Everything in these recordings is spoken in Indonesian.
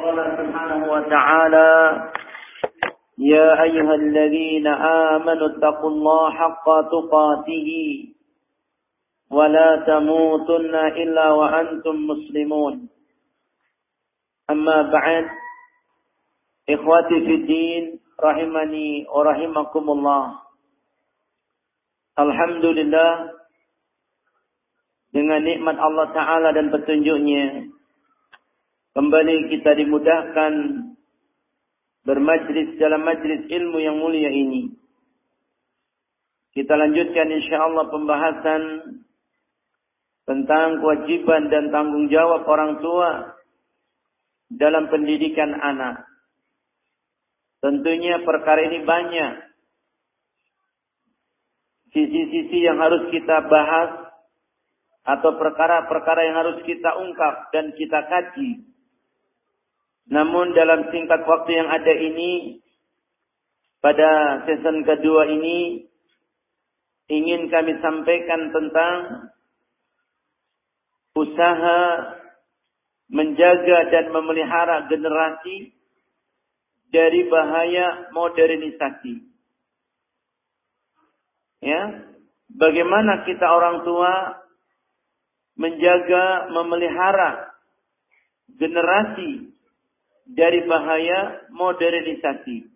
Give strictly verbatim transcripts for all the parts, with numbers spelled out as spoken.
قال سبحانه وتعالى يا أيها الذين آمنوا اتقوا الله حق تقاته ولا تموتن إلا وأنتم مسلمون أما بعد إخواتي في الدين رحمني ورحمكم الله. Alhamdulillah, dengan nikmat Allah Ta'ala dan petunjuknya, kembali kita dimudahkan bermajlis dalam majlis ilmu yang mulia ini. Kita lanjutkan insyaAllah pembahasan tentang kewajiban dan tanggung jawab orang tua dalam pendidikan anak. Tentunya perkara ini banyak sisi-sisi yang harus kita bahas atau perkara-perkara yang harus kita ungkap dan kita kaji. Namun dalam singkat waktu yang ada ini, pada season kedua ini, ingin kami sampaikan tentang usaha menjaga dan memelihara generasi dari bahaya modernisasi. Ya, bagaimana kita orang tua menjaga, memelihara generasi dari bahaya modernisasi.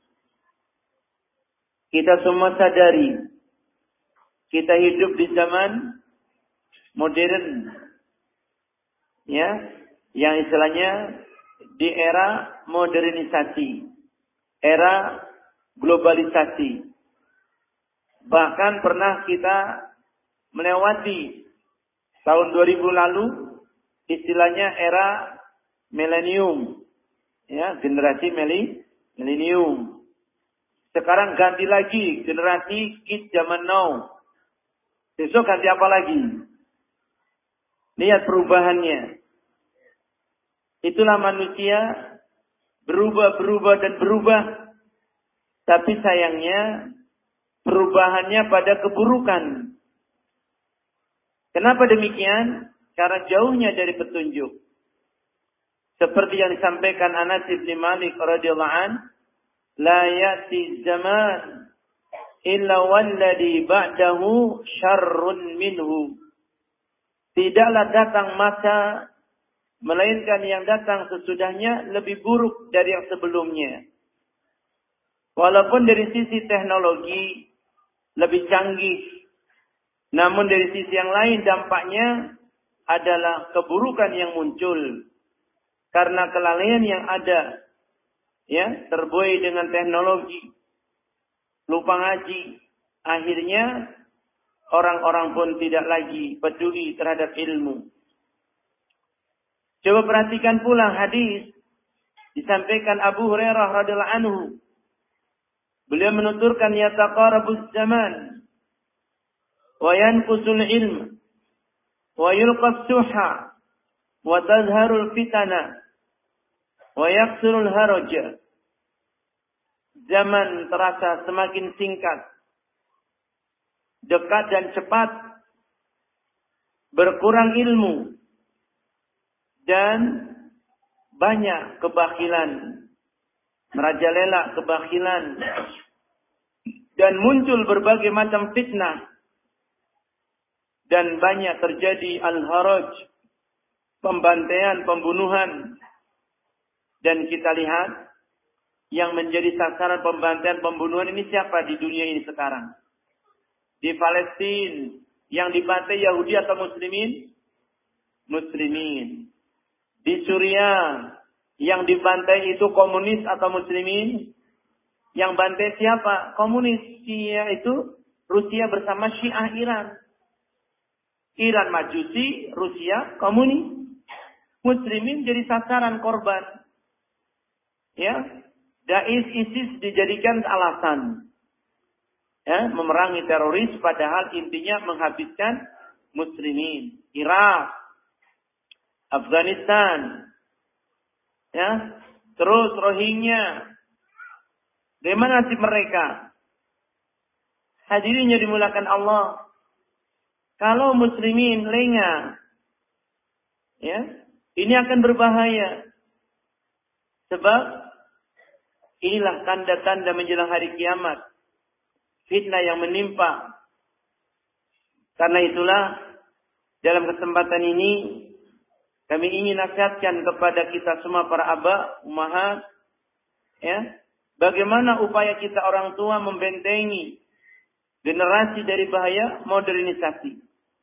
Kita semua sadari, kita hidup di zaman modern, ya, yang istilahnya di era modernisasi, era globalisasi. Bahkan pernah kita melewati tahun dua ribu lalu, istilahnya era milenium. Ya, generasi milenium. Sekarang ganti lagi generasi kids zaman now. Besok ganti apa lagi? Lihat perubahannya. Itulah manusia berubah, berubah dan berubah. Tapi sayangnya perubahannya pada keburukan. Kenapa demikian? Karena jauhnya dari petunjuk. Seperti yang disampaikan Anas bin Malik radhiyallahu an, la ya'ti zaman illa walladhi ba'dahu syarrun minhu. Tidaklah datang masa melainkan yang datang sesudahnya lebih buruk dari yang sebelumnya. Walaupun dari sisi teknologi lebih canggih, namun dari sisi yang lain dampaknya adalah keburukan yang muncul. Karena kelalaian yang ada, ya, terbuai dengan teknologi, lupa ngaji, akhirnya orang-orang pun tidak lagi peduli terhadap ilmu. Coba perhatikan pula hadis disampaikan Abu Hurairah radhiyallahu anhu. Beliau menuturkan yataqarabuz zaman wa yanqusul ilm wa yulqas suha wa tazharul fitana wa yaksurul haraja. Zaman terasa semakin singkat, dekat dan cepat, berkurang ilmu, dan banyak kebakilan, merajalela kebakilan, dan muncul berbagai macam fitnah, dan banyak terjadi al-haraj, pembantaian, pembunuhan. Dan kita lihat yang menjadi sasaran pembantaian, pembunuhan ini siapa di dunia ini sekarang? Di Palestina yang dibantai Yahudi atau Muslimin? Muslimin. Di Suriah yang dibantai itu komunis atau Muslimin? Yang bantai siapa? Komunis. Syiah itu Rusia bersama Syiah Iran. Iran Majusi, Rusia komunis. Muslimin jadi sasaran korban. Ya, Daesh ISIS dijadikan alasan, ya, memerangi teroris, padahal intinya menghabiskan muslimin. Irak, Afghanistan, ya, terus Rohingya. Bagaimana nasib mereka? Hadirin yang dimulakan Allah, kalau muslimin lengah, ya, ini akan berbahaya. Sebab inilah tanda-tanda menjelang hari kiamat. Fitnah yang menimpa. Karena itulah dalam kesempatan ini kami ingin nasihatkan kepada kita semua para aba, ummahat, ya, bagaimana upaya kita orang tua membentengi generasi dari bahaya modernisasi.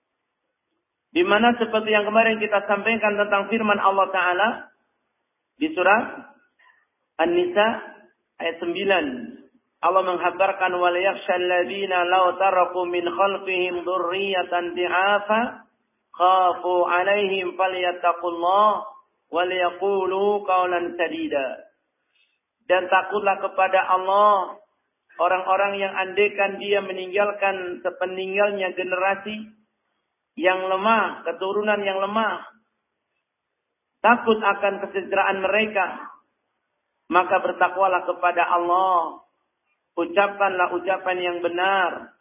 Di mana seperti yang kemarin kita sampaikan tentang firman Allah Ta'ala di surat An-Nisa ayat sembilan. Allah menghabarkan wal yakhshal ladzina law taraku min khalfihim dzurriyyatan di'afa khafu 'alaihim falyattaqullah wal yaqulu qawlan sadida. Dan takutlah kepada Allah orang-orang yang andaikan dia meninggalkan sepeninggalnya generasi yang lemah, keturunan yang lemah, takut akan kesejahteraan mereka, maka bertakwalah kepada Allah. Ucapkanlah ucapan yang benar.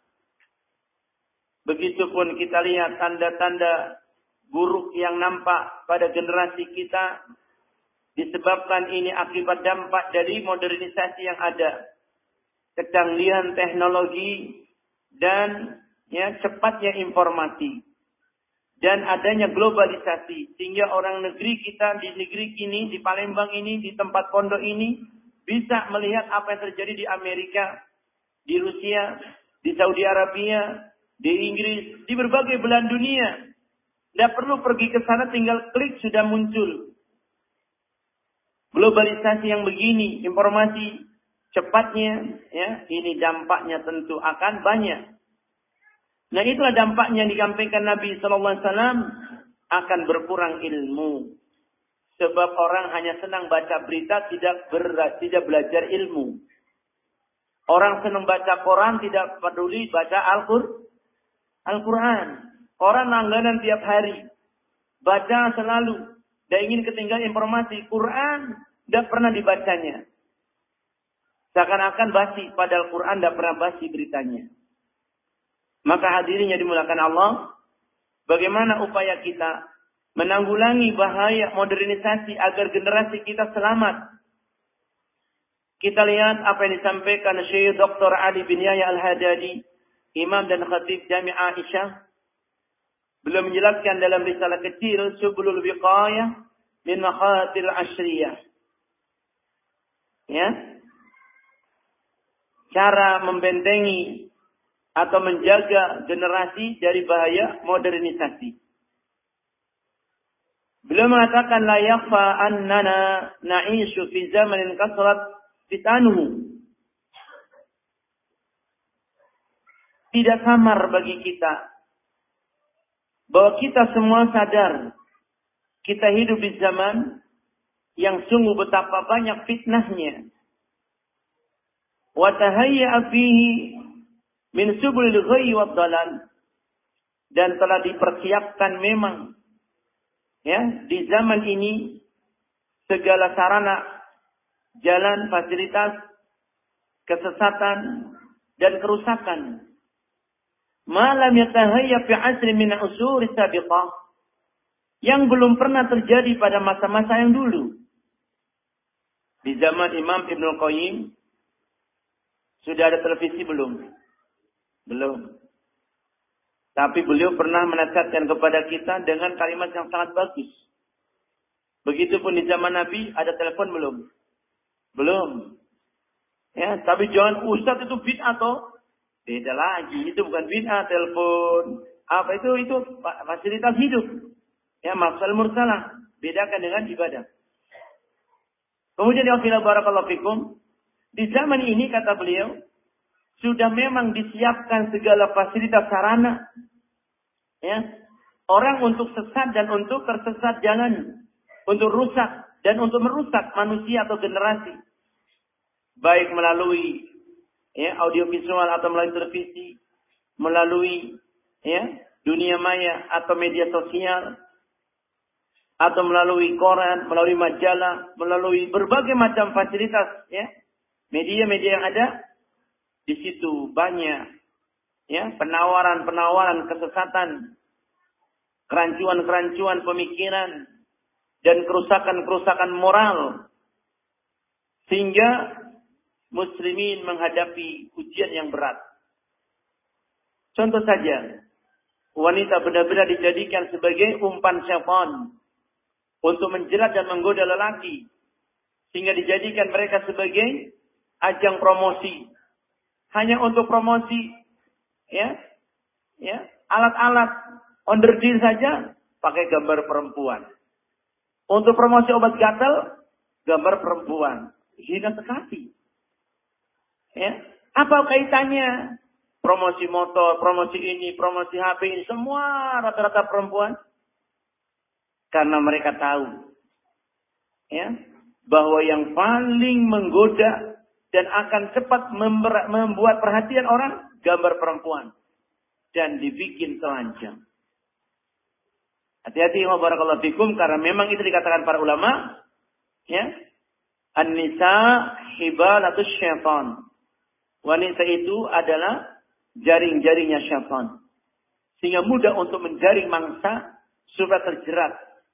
Begitupun kita lihat tanda-tanda buruk yang nampak pada generasi kita. Disebabkan ini akibat dampak dari modernisasi yang ada. Kecanggihan teknologi dan ya, cepatnya informasi. Dan adanya globalisasi. Sehingga orang negeri kita di negeri ini, di Palembang ini, di tempat pondok ini, bisa melihat apa yang terjadi di Amerika, di Rusia, di Saudi Arabia, di Inggris, di berbagai belahan dunia. Tidak perlu pergi ke sana, tinggal klik sudah muncul. Globalisasi yang begini, informasi cepatnya, ya, ini dampaknya tentu akan banyak. Nah, itulah dampaknya yang disampaikan Nabi Sallallahu Alaihi Wasallam, akan berkurang ilmu. Sebab orang hanya senang baca berita, tidak ber, tidak belajar ilmu. Orang senang baca Quran, tidak peduli baca Al-Qur, Al-Quran. Orang langganan tiap hari, baca selalu, dan ingin ketinggalan informasi. Quran tidak pernah dibacanya. Seakan-akan basi, padahal Quran tidak pernah basi beritanya. Maka hadirinnya dimulakan Allah, bagaimana upaya kita menanggulangi bahaya modernisasi agar generasi kita selamat. Kita lihat apa yang disampaikan Syekh Doktor Ali bin Yahya Al-Hadadi, Imam dan Khatib Jami'ah Aisyah. Beliau menjelaskan dalam risalah kecil Subulul Wiqayah min Makhatil Ashriyah. Ya. Cara membentengi atau menjaga generasi dari bahaya modernisasi. Beliau mengatakan la yakhfa annana na'ishu fi zamanin kasrat fitanuhu. Tidak samar bagi kita bahwa kita semua sadar kita hidup di zaman yang sungguh betapa banyak fitnahnya. Wa tahayya fihi min subulil ghayyi wad dalal, dan telah dipersiapkan memang ya di zaman ini segala sarana, jalan, fasilitas kesesatan dan kerusakan. Malam yatahayya fi asri min usuri sabiqah, yang belum pernah terjadi pada masa-masa yang dulu. Di zaman Imam Ibnul Qayyim sudah ada televisi belum? Belum. Tapi beliau pernah menasihatkan kepada kita dengan kalimat yang sangat bagus. Begitupun di zaman Nabi ada telepon belum? Belum. Ya, tapi jangan ustaz itu bid'ah atau beda lagi. Itu bukan bid'ah, telepon. Apa itu? Itu fasilitas hidup. Ya, maksal mursalah. Bedakan dengan ibadah. Kemudian yang fila barakallahu fikum. Di zaman ini kata beliau, sudah memang disiapkan segala fasilitas sarana. Ya. Orang untuk sesat dan untuk tersesat jalan. Untuk rusak dan untuk merusak manusia atau generasi. Baik melalui ya, audiovisual atau melalui televisi. Melalui ya, dunia maya atau media sosial. Atau melalui koran, melalui majalah. Melalui berbagai macam fasilitas. Ya, media-media yang ada. Di situ banyak ya penawaran-penawaran kesesatan, kerancuan-kerancuan pemikiran dan kerusakan-kerusakan moral. Sehingga muslimin menghadapi ujian yang berat. Contoh saja, wanita benar-benar dijadikan sebagai umpan syaitan untuk menjerat dan menggoda lelaki. Sehingga dijadikan mereka sebagai ajang promosi. Hanya untuk promosi, ya, ya, alat-alat onder deal saja pakai gambar perempuan. Untuk promosi obat gatal, gambar perempuan. Hina sekali. Ya, apa kaitannya? Promosi motor, promosi ini, promosi H P ini, semua rata-rata perempuan. Karena mereka tahu, ya, bahwa yang paling menggoda dan akan cepat membuat perhatian orang, gambar perempuan. Dan dibikin telanjang. Hati-hati, wa barakallahu fikum, karena memang itu dikatakan para ulama, ya, an-nisa hibalatus syaitan. Wanita itu adalah jaring-jaringnya syaitan. Sehingga mudah untuk menjaring mangsa supaya terjerat.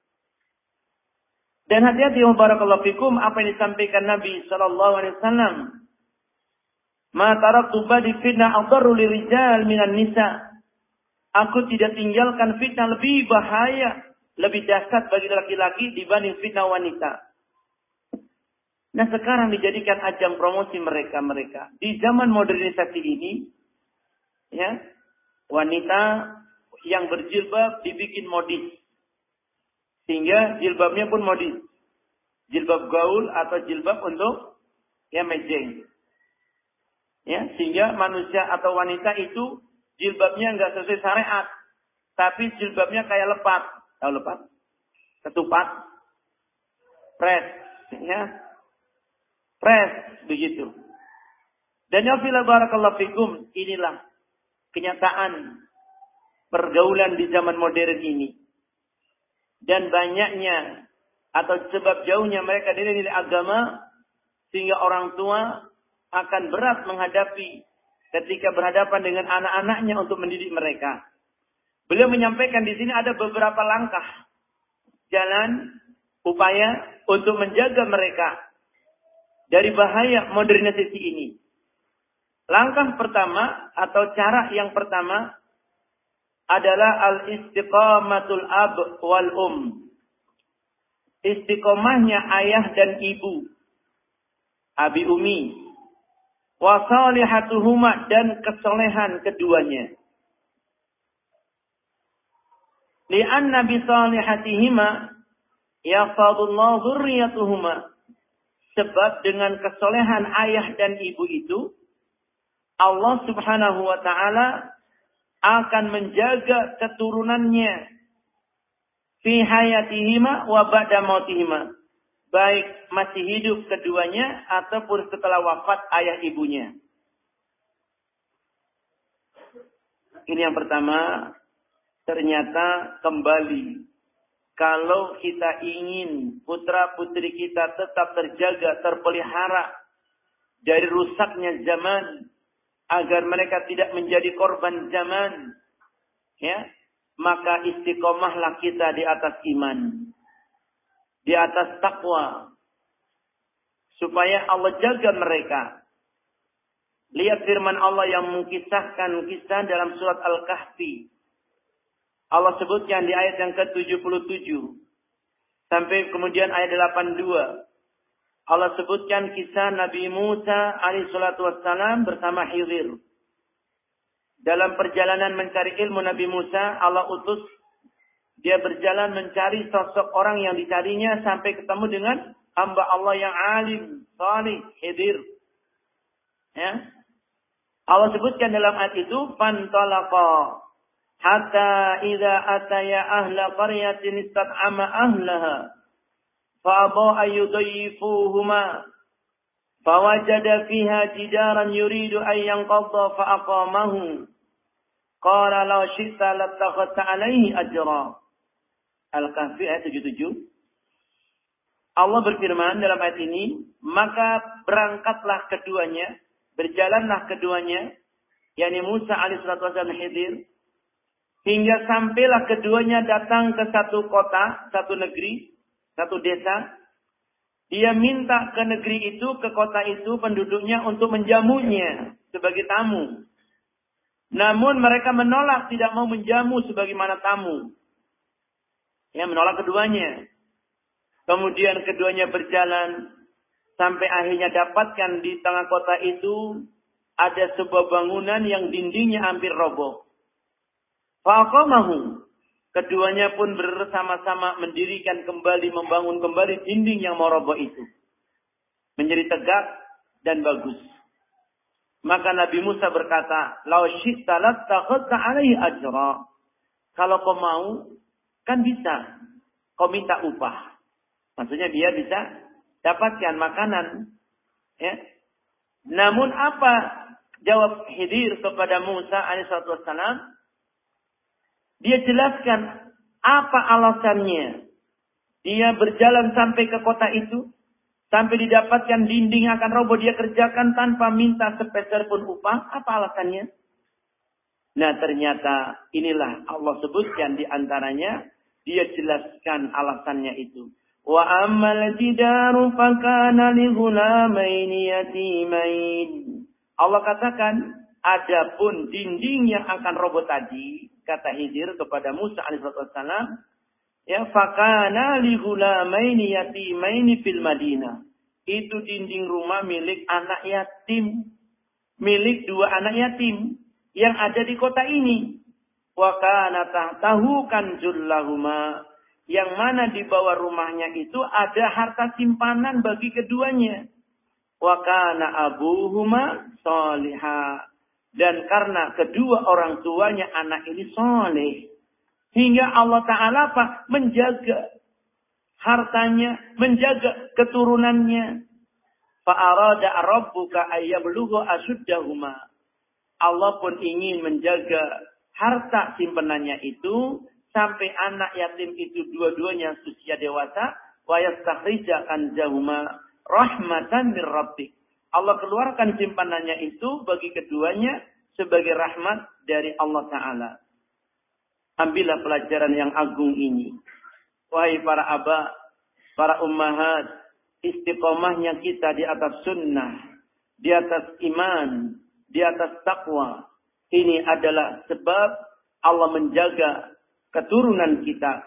Dan hati-hati, wa barakallahu fikum, apa yang disampaikan Nabi sallallahu alaihi wasallam. Ma taraktu ba'di fitnah adarru lirijal minan nisa. Aku tidak tinggalkan fitnah lebih bahaya, lebih dahsyat bagi laki-laki dibanding fitnah wanita. Nah, sekarang dijadikan ajang promosi mereka-mereka. Di zaman modernisasi ini, ya, wanita yang berjilbab dibikin modis. Sehingga jilbabnya pun modis. Jilbab gaul atau jilbab untuk, ya, mejeng. Ya, sehingga manusia atau wanita itu jilbabnya enggak sesuai syariat, tapi jilbabnya kayak lepat. Tahu lepat? Ketupat. Pres, ya. Pres, begitu. Dan ya fila barakallahu fikum, inilah kenyataan pergaulan di zaman modern ini. Dan banyaknya atau sebab jauhnya mereka dari nilai agama, sehingga orang tua akan berat menghadapi ketika berhadapan dengan anak-anaknya untuk mendidik mereka. Beliau menyampaikan di sini ada beberapa langkah, jalan, upaya untuk menjaga mereka dari bahaya modernisasi ini. Langkah pertama atau cara yang pertama adalah al-istiqamatul ab wal um. Istiqomahnya ayah dan ibu, abi umi. Wa salihatuhuma, dan kesolehan keduanya. Li'anna bi salihatihima yafadullahu dzurriyyatuhuma. Sebab dengan kesolehan ayah dan ibu itu, Allah Subhanahu wa taala akan menjaga keturunannya fi hayatihima wa ba'da mautihima. Baik masih hidup keduanya ataupun setelah wafat ayah ibunya. Ini yang pertama. Ternyata kembali, kalau kita ingin putra putri kita tetap terjaga, terpelihara dari rusaknya zaman, agar mereka tidak menjadi korban zaman, ya, maka istiqomahlah kita di atas iman, di atas takwa, supaya Allah jaga mereka. Lihat firman Allah yang mengkisahkan kisah dalam surat Al-Kahfi. Allah sebutkan di ayat yang ke tujuh puluh tujuh sampai kemudian ayat delapan puluh dua. Allah sebutkan kisah Nabi Musa alaihi salatu wassalam bersama Khidir. Dalam perjalanan mencari ilmu Nabi Musa, Allah utus dia berjalan mencari sosok orang yang dicarinya sampai ketemu dengan hamba Allah yang alim, salih, Khidir. Ya. Allah sebutkan dalam ayat itu, fantalaqa hatta idza ataya ahla qaryatin istad'ama ahlaha fa abaw ayyudayyifuhuma fawajada fiha jidaran yuridu an yanqadha fa aqamahu qala law syi'ta lattakhadta alayhi ajra. Al-Kahfi ayat tujuh puluh tujuh. Allah berfirman dalam ayat ini, maka berangkatlah keduanya, berjalanlah keduanya, yakni Musa alaihissalatu wassalam dan Khidir, hingga sampailah keduanya datang ke satu kota, satu negeri, satu desa. Dia minta ke negeri itu, ke kota itu, penduduknya untuk menjamunya sebagai tamu. Namun mereka menolak, tidak mau menjamu sebagaimana tamu. Ya, menolak keduanya. Kemudian keduanya berjalan sampai akhirnya dapatkan di tengah kota itu ada sebuah bangunan yang dindingnya hampir roboh. Faqamahu. Keduanya pun bersama-sama mendirikan kembali, membangun kembali dinding yang mau roboh itu. Menjadi tegak dan bagus. Maka Nabi Musa berkata, "Lau syi'ta lattakhadta 'alaihi ajra." Kalau kau mau, kan bisa. Kau minta upah. Maksudnya dia bisa dapatkan makanan. Ya. Namun apa jawab Khidir kepada Musa alaihissalatu wassalam? Dia jelaskan apa alasannya. Dia berjalan sampai ke kota itu. Sampai didapatkan dinding akan roboh. Dia kerjakan tanpa minta sepeser pun upah. Apa alasannya? Nah ternyata inilah Allah sebutkan di antaranya. Dia jelaskan alasannya itu. Wa ammal jidaru fakana li ghulamaini yatimain. Allah katakan, adapun dinding yang akan roboh tadi, kata Khidir kepada Musa alaihissalatu wassalam, ya fakana li ghulamaini yatimaini fil Madinah. Itu dinding rumah milik anak yatim, milik dua anak yatim yang ada di kota ini. Wa kana tahtahu kanzul lahuma, yang mana di bawah rumahnya itu ada harta simpanan bagi keduanya. Wa kana abuhuma salihah, dan karena kedua orang tuanya anak ini soleh, hingga Allah Ta'ala apa? Menjaga hartanya, menjaga keturunannya. Fa'arada rabbuka ayyablugha ashuddahuma. Allah pun ingin menjaga harta simpanannya itu sampai anak yatim itu dua-duanya usia dewasa. Wa yastakhrija kanzahuma rahmatan mir rabbik. Allah keluarkan simpanannya itu bagi keduanya sebagai rahmat dari Allah Ta'ala. Ambillah pelajaran yang agung ini. Wahai para aba, para ummahat, istiqomahnya kita di atas sunnah, di atas iman, di atas takwa. Ini adalah sebab Allah menjaga keturunan kita.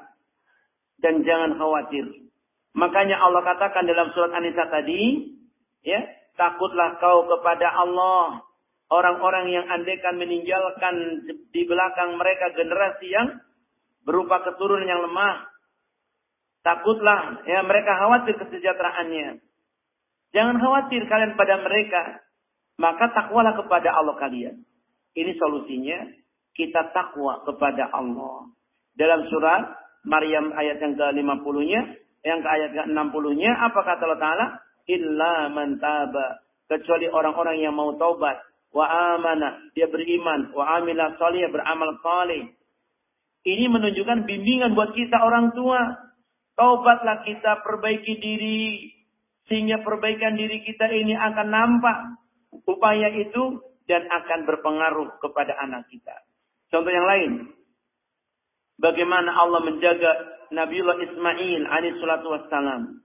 Dan jangan khawatir. Makanya Allah katakan dalam surat An-Nisa tadi, ya, takutlah kau kepada Allah. Orang-orang yang andaikan meninggalkan di belakang mereka generasi yang berupa keturunan yang lemah. Takutlah, ya, mereka khawatir kesejahteraannya. Jangan khawatir kalian pada mereka. Maka takwalah kepada Allah kalian. Ini solusinya. Kita takwa kepada Allah. Dalam surat Maryam ayat yang ke lima puluh-nya. Yang ke ayat ke enam puluh-nya. Apa kata Allah Ta'ala? Illa man taba. Kecuali orang-orang yang mau taubat. Wa amana. Dia beriman. Wa amila salih. Beramal salih. Ini menunjukkan bimbingan buat kita orang tua. Taubatlah kita, perbaiki diri. Sehingga perbaikan diri kita ini akan nampak upaya itu. Dan akan berpengaruh kepada anak kita. Contoh yang lain. Bagaimana Allah menjaga Nabiullah Ismail alaihi salatu wassalam.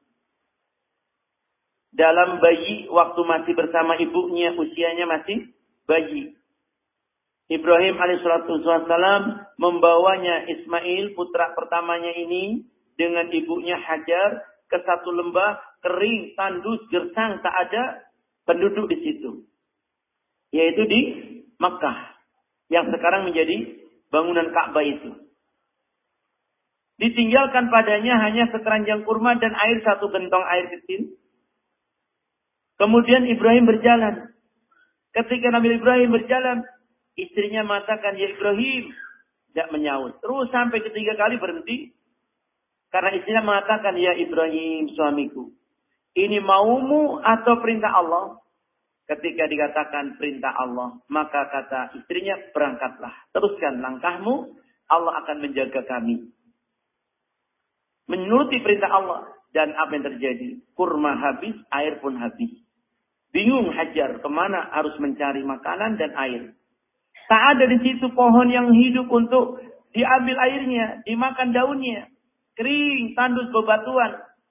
Dalam bayi, waktu masih bersama ibunya, usianya masih bayi. Ibrahim alaihi salatu wassalam membawanya Ismail, putra pertamanya ini, dengan ibunya Hajar ke satu lembah kering, tandus, gersang, tak ada penduduk di situ. Yaitu di Makkah. Yang sekarang menjadi bangunan Ka'bah itu. Ditinggalkan padanya hanya sekeranjang kurma dan air, satu gentong air kecil. Kemudian Ibrahim berjalan. Ketika Nabi Ibrahim berjalan, istrinya mengatakan, ya Ibrahim. Tidak menyaut. Terus sampai ketiga kali berhenti. Karena istrinya mengatakan, ya Ibrahim suamiku. Ini maumu atau perintah Allah? Ketika dikatakan perintah Allah, maka kata istrinya, berangkatlah. Teruskan langkahmu, Allah akan menjaga kami. Menuruti perintah Allah. Dan apa yang terjadi? Kurma habis, air pun habis. Bingung Hajar, kemana harus mencari makanan dan air. Tak ada di situ pohon yang hidup untuk diambil airnya, dimakan daunnya. Kering, tandus, bebatuan.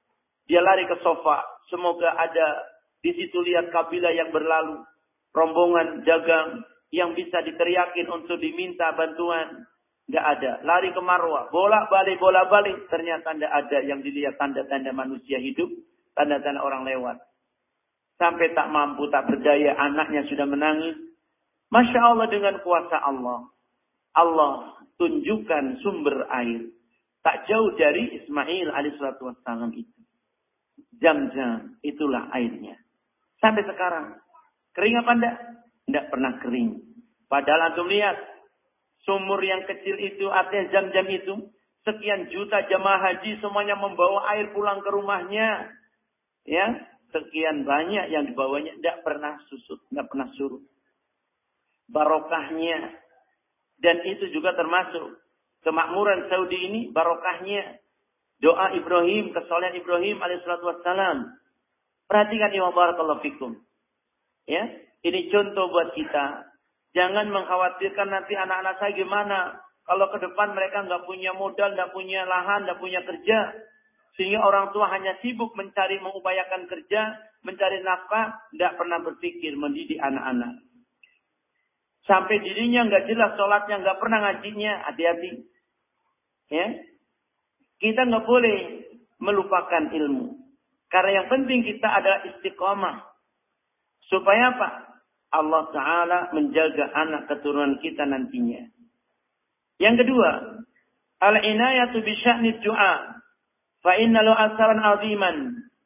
Dia lari ke sofa. Semoga ada di situ lihat kabilah yang berlalu. Rombongan dagang yang bisa diteriakin untuk diminta bantuan. Nggak ada. Lari ke Marwah. Bolak-balik, bolak-balik. Ternyata tidak ada yang dilihat tanda-tanda manusia hidup. Tanda-tanda orang lewat. Sampai tak mampu, tak berdaya. Anaknya sudah menangis. Masya Allah, dengan kuasa Allah. Allah tunjukkan sumber air. Tak jauh dari Ismail alaihissalatu wassalam itu. Zam-zam, itulah airnya. Sampai sekarang. Kering apa enggak? Enggak pernah kering. Padahal antum lihat. Sumur yang kecil itu, artinya Zam-zam itu. Sekian juta jamaah haji semuanya membawa air pulang ke rumahnya. Ya, sekian banyak yang dibawanya. Enggak pernah susut, enggak pernah surut. Barokahnya. Dan itu juga termasuk. Kemakmuran Saudi ini barokahnya. Doa Ibrahim, kesolehan Ibrahim alaihissalatu wassalam. Perhatikan ya barakallahu fikum. Ya, ini contoh buat kita. Jangan mengkhawatirkan nanti anak-anak saya gimana. Kalau ke depan mereka nggak punya modal, nggak punya lahan, nggak punya kerja. Sehingga orang tua hanya sibuk mencari, mengupayakan kerja, mencari nafkah. Nggak pernah berpikir mendidik anak-anak. Sampai dirinya nggak jelas sholatnya, nggak pernah ngajinya. Hati-hati. Ya, kita nggak boleh melupakan ilmu. Karena yang penting kita adalah istiqomah. Supaya apa? Allah Ta'ala menjaga anak keturunan kita nantinya. Yang kedua, al-inayatu bi sya'ni du'a. Fa inna lahu asaran aziman.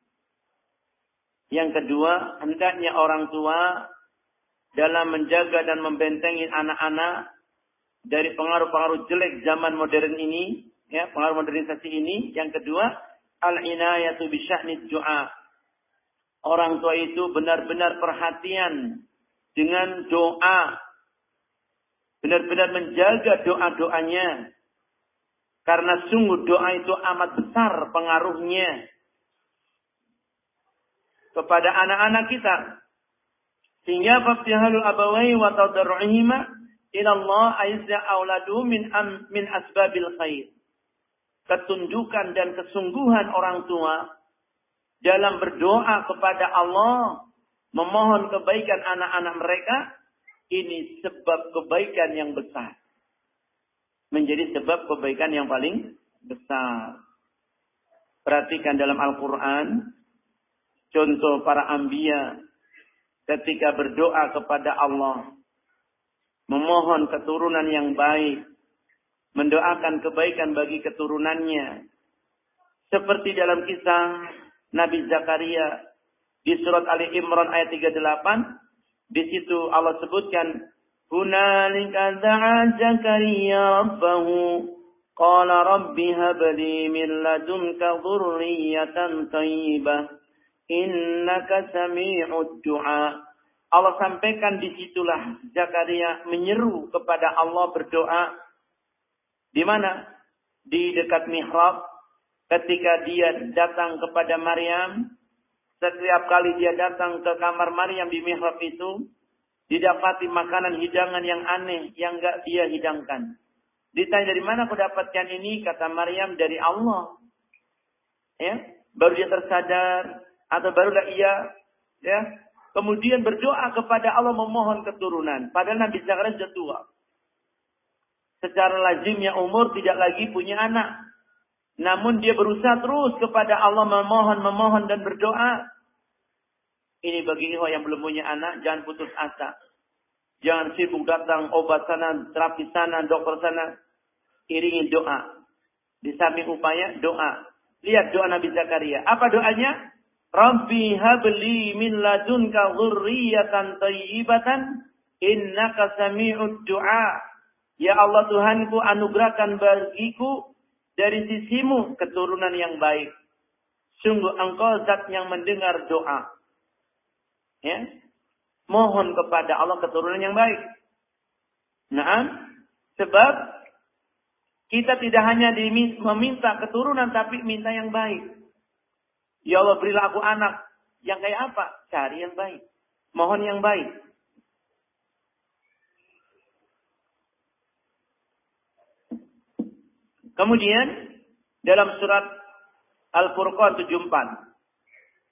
Yang kedua, hendaknya orang tua dalam menjaga dan membentengi anak-anak dari pengaruh-pengaruh jelek zaman modern ini, ya, pengaruh modernisasi ini. Yang kedua, al-inayatu bi sya'ni du'a. Orang tua itu benar-benar perhatian dengan doa. Benar-benar menjaga doa-doanya. Karena sungguh doa itu amat besar pengaruhnya kepada anak-anak kita. Sehingga fabtihalul abawai wa tadarru'ihima ila Allah aizza auladu min am, min asbabil khair. Ketunjukan dan kesungguhan orang tua dalam berdoa kepada Allah, memohon kebaikan anak-anak mereka, ini sebab kebaikan yang besar. Menjadi sebab kebaikan yang paling besar. Perhatikan dalam Al-Quran, contoh para anbiya ketika berdoa kepada Allah, memohon keturunan yang baik, mendoakan kebaikan bagi keturunannya. Seperti dalam kisah Nabi Zakaria di surat Ali Imran ayat tiga puluh delapan, di situ Allah sebutkan, "Hunalika da'a Zakaria rabbahu, qala rabbi hab li min ladunka dzurriyyatan thayyibah, innaka sami'ud du'a." Allah sampaikan disitulah Zakaria menyeru kepada Allah berdoa. Di mana? Di dekat mihrab. Ketika dia datang kepada Maryam. Setiap kali dia datang ke kamar Maryam di mihrab itu. Didapati makanan hidangan yang aneh. Yang enggak dia hidangkan. Ditanya dari mana kau dapatkan ini? Kata Maryam, dari Allah. Ya, baru dia tersadar. Atau barulah ia. Ya. Kemudian berdoa kepada Allah memohon keturunan. Padahal Nabi Zakaria sudah tua. Secara lazimnya umur tidak lagi punya anak. Namun dia berusaha terus kepada Allah memohon, memohon dan berdoa. Ini bagi ikhwah yang belum punya anak, jangan putus asa. Jangan sibuk datang obat sana, terapi sana, dokter sana. Iringi doa. Di samping upaya, doa. Lihat doa Nabi Zakaria. Apa doanya? Rabbi habli min ladunka dzurriyyatan thayyibatan innaka sami'ud du'a. Ya Allah Tuhanku, anugerahkan bagiku dari sisimu keturunan yang baik. Sungguh engkau zat yang mendengar doa. Ya. Mohon kepada Allah keturunan yang baik. Nah, sebab kita tidak hanya meminta keturunan tapi minta yang baik. Ya Allah berilah aku anak. Yang kayak apa? Cari yang baik. Mohon yang baik. Kemudian dalam surat Al-Furqan tujuh puluh empat.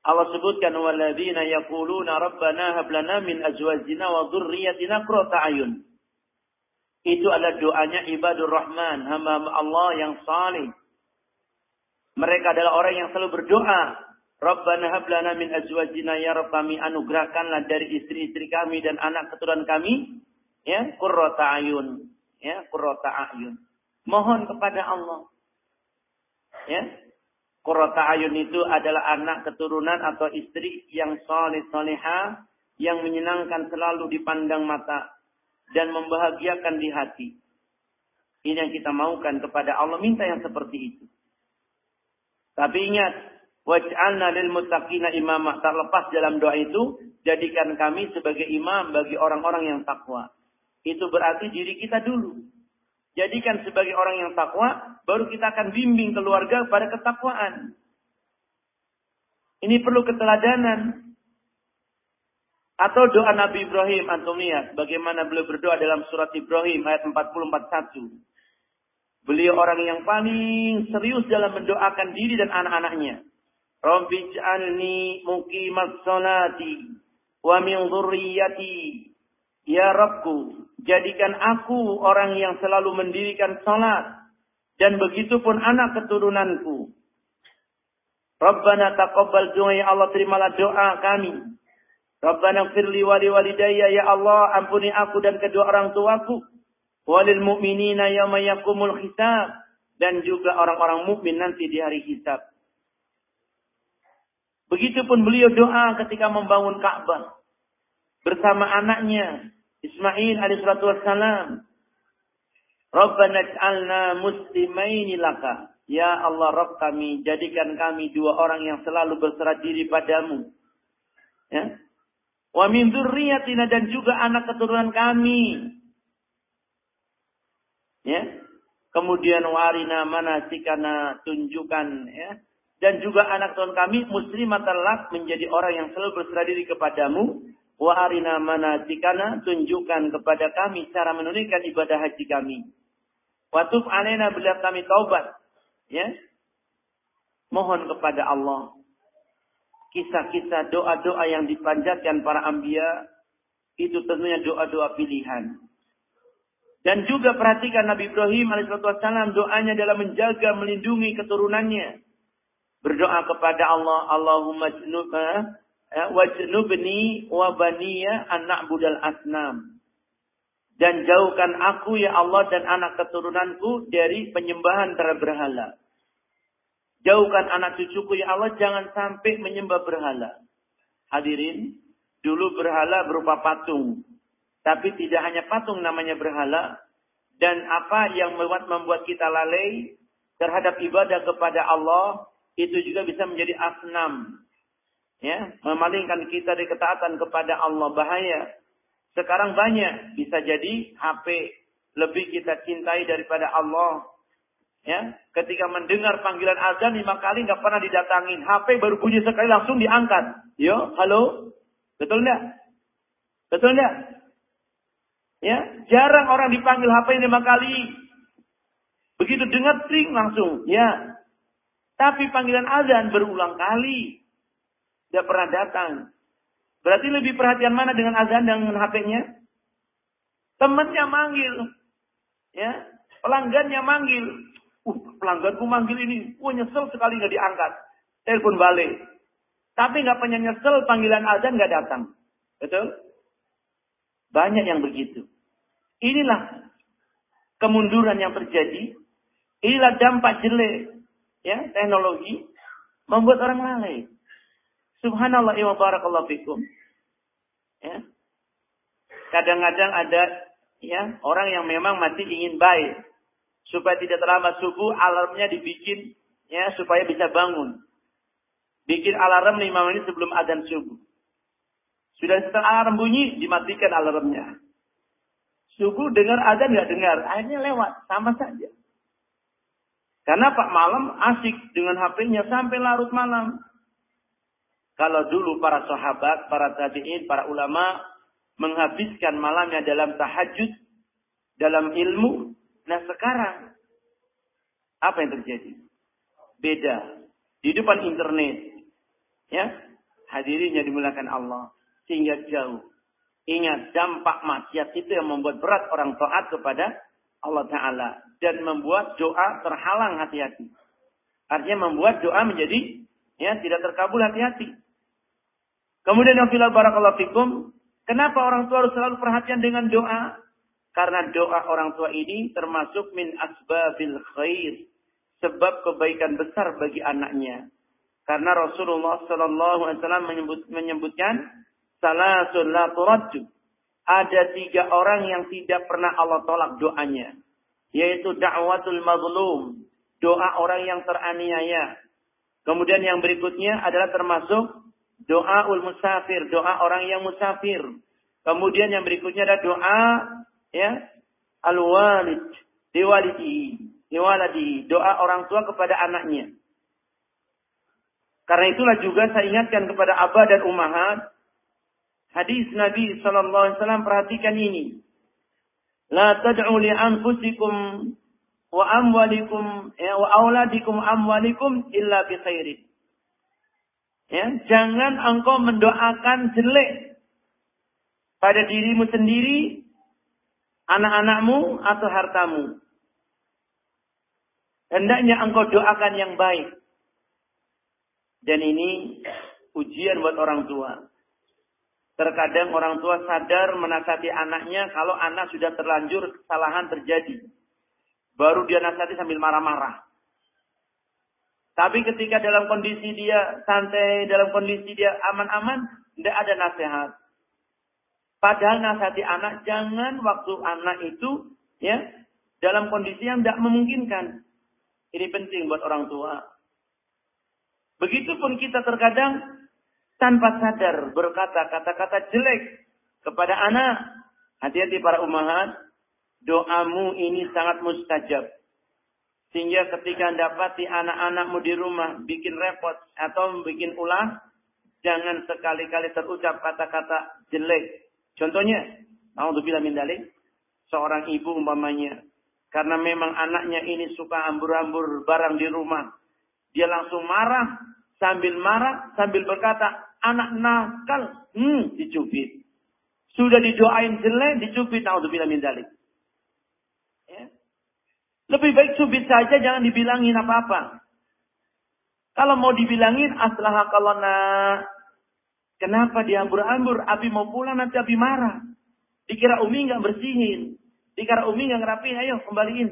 Allah sebutkan walladzina yaquluna rabbana hab lana min azwajina wa dhurriyyatina qurrata a'yun. Itu adalah doanya ibadur rahman, hamba Allah yang saleh. Mereka adalah orang yang selalu berdoa, Rabbana hab lana min azwajina, ya Rabb kami anugerahkanlah dari istri-istri kami dan anak keturunan kami, ya, qurrata a'yun, ya, qurrata a'yun. Mohon kepada Allah. Ya. Qurrata ayun itu adalah anak keturunan atau istri yang saleh salehah, yang menyenangkan selalu dipandang mata dan membahagiakan di hati. Ini yang kita maukan kepada Allah, minta yang seperti itu. Tapi ingat, waj'alna lil muttaqina imama, terlepas dalam doa itu, jadikan kami sebagai imam bagi orang-orang yang takwa. Itu berarti diri kita dulu. Jadikan sebagai orang yang takwa, baru kita akan bimbing keluarga pada ketakwaan. Ini perlu keteladanan. Atau doa Nabi Ibrahim, antum lihat bagaimana beliau berdoa dalam surat Ibrahim ayat empat puluh empat satu. Beliau orang yang paling serius dalam mendoakan diri dan anak-anaknya. Rabbi ij'alni muqimas sholati wa min dzurriyyati. Ya Rabbku, jadikan aku orang yang selalu mendirikan salat dan begitupun anak keturunanku. Rabbana taqabbal du'a, ya Allah terimalah doa kami. Rabbana ighfirli wa liwalidayya, ya Allah ampuni aku dan kedua orang tuaku. Walil mu'minina yauma yaqumul hisab, dan juga orang-orang mukmin nanti di hari hisab. Begitupun beliau doa ketika membangun Ka'bah bersama anaknya Ismail alaihi salatu wassalam. Rabbana ij'alna muslimaini laka. Ya Allah Rabb kami, jadikan kami dua orang yang selalu berserah diri padamu. Ya. Wa min dzurriyyatina, dan juga anak keturunan kami. Ya. Kemudian warina manasikana, tunjukkan, ya. Dan juga anak keturunan kami muslimatan lak, menjadi orang yang selalu berserah diri kepadamu. Wa arina manasikana, tunjukkan kepada kami cara menunaikan ibadah haji kami. Wa tub alaina, bila kami taubat. Ya. Mohon kepada Allah. Kisah-kisah doa-doa yang dipanjatkan para anbiya, itu tentunya doa-doa pilihan. Dan juga perhatikan Nabi Ibrahim alaihissalatu wassalam, doanya dalam menjaga, melindungi keturunannya. Berdoa kepada Allah, Allahumma jnubna wajnubni wa baniya an na'budal asnam. Dan jauhkan aku ya Allah dan anak keturunanku dari penyembahan berhala. Jauhkan anak cucuku ya Allah, jangan sampai menyembah berhala. Hadirin, dulu berhala berupa patung. Tapi tidak hanya patung namanya berhala. Dan apa yang membuat, membuat kita lalai terhadap ibadah kepada Allah, itu juga bisa menjadi asnam. Ya, memalingkan kita dari ketaatan kepada Allah, bahaya. Sekarang banyak, bisa jadi H P lebih kita cintai daripada Allah. Ya, ketika mendengar panggilan azan lima kali nggak pernah didatangin, H P baru bunyi sekali langsung diangkat. Yo, halo, betul nggak? Betul nggak? Ya, jarang orang dipanggil H P lima kali. Begitu dengar tring langsung, ya. Tapi panggilan azan berulang kali. Tidak pernah datang. Berarti lebih perhatian mana dengan azan dan dengan H P-nya? Temannya manggil. Ya. Pelanggannya manggil. Uh, pelangganku manggil ini. Uh, nyesel sekali nggak diangkat. Telepon balik. Tapi nggak punya nyesel, panggilan azan nggak datang. Betul? Banyak yang begitu. Inilah kemunduran yang terjadi. Inilah dampak jelek. Ya, teknologi membuat orang lalai. Subhanallah wa barakallahu fikum. Ya. Kadang-kadang ada ya orang yang memang masih ingin baik supaya tidak terlambat subuh, alarmnya dibikin ya supaya bisa bangun. Bikin alarm lima menit sebelum adzan subuh. Sudah setelah alarm bunyi, dimatikan alarmnya. Subuh dengar adzan nggak dengar, akhirnya lewat, sama saja. Karena Pak malam asik dengan H P-nya sampai larut malam. Kalau dulu para sahabat, para tabi'in, para ulama menghabiskan malamnya dalam tahajud, dalam ilmu. Nah sekarang, apa yang terjadi? Beda. Di depan internet. Ya, Hadirin yang dimuliakan Allah. Sehingga jauh. Ingat, dampak maksiat itu yang membuat berat orang taat kepada Allah Ta'ala. Dan membuat doa terhalang hati-hati. Artinya membuat doa menjadi ya tidak terkabul hati-hati. Kemudian yang filal barakallahu fikum. Kenapa orang tua harus selalu perhatian dengan doa? Karena doa orang tua ini termasuk min asbabil khair. Sebab kebaikan besar bagi anaknya. Karena Rasulullah Sallallahu Alaihi Wasallam menyebut, menyebutkan salasun la turaddu. Ada tiga orang yang tidak pernah Allah tolak doanya. Yaitu da'watul mazlum. Doa orang yang teraniaya. Kemudian yang berikutnya adalah termasuk doaul musafir. Doa orang yang musafir. Kemudian yang berikutnya adalah doa ya al-walid. Diwalidihi. Diwaladihi. Doa orang tua kepada anaknya. Karena itulah juga saya ingatkan kepada abah dan ummahat. Hadis Nabi sallallahu alaihi wasallam, perhatikan ini. La tad'u li anfusikum wa amwalikum ya, wa auladikum amwalikum illa bi khairin. Ya, jangan engkau mendoakan jelek pada dirimu sendiri, anak-anakmu atau hartamu. Hendaknya engkau doakan yang baik. Dan ini ujian buat orang tua. Terkadang orang tua sadar menasihati anaknya kalau anak sudah terlanjur kesalahan terjadi. Baru dia nasihati sambil marah-marah. Tapi ketika dalam kondisi dia santai, dalam kondisi dia aman-aman, tidak ada nasihat. Padahal nasihati anak jangan waktu anak itu ya dalam kondisi yang tidak memungkinkan. Ini penting buat orang tua. Begitupun kita terkadang tanpa sadar berkata kata-kata jelek kepada anak. Hati-hati para ummahat, doamu ini sangat mustajab. Sehingga ketika dapati anak-anakmu di rumah bikin repot atau bikin ulah, jangan sekali-kali terucap kata-kata jelek. Contohnya, naudzubillah min dzalik, seorang ibu umpamanya, karena memang anaknya ini suka hambur-hambur barang di rumah, dia langsung marah, sambil marah, sambil berkata, anak nakal, hmm, dicubit. Sudah didoain jelek, dicubit, naudzubillah min dzalik. Ya. Lebih baik cubit saja, jangan dibilangin apa-apa. Kalau mau dibilangin, aslahakalana. Kenapa dihambur-hambur? Abi mau pulang, nanti Abi marah. Dikira Umi nggak bersihin. Dikira Umi nggak ngerapiin, ayo kembaliin.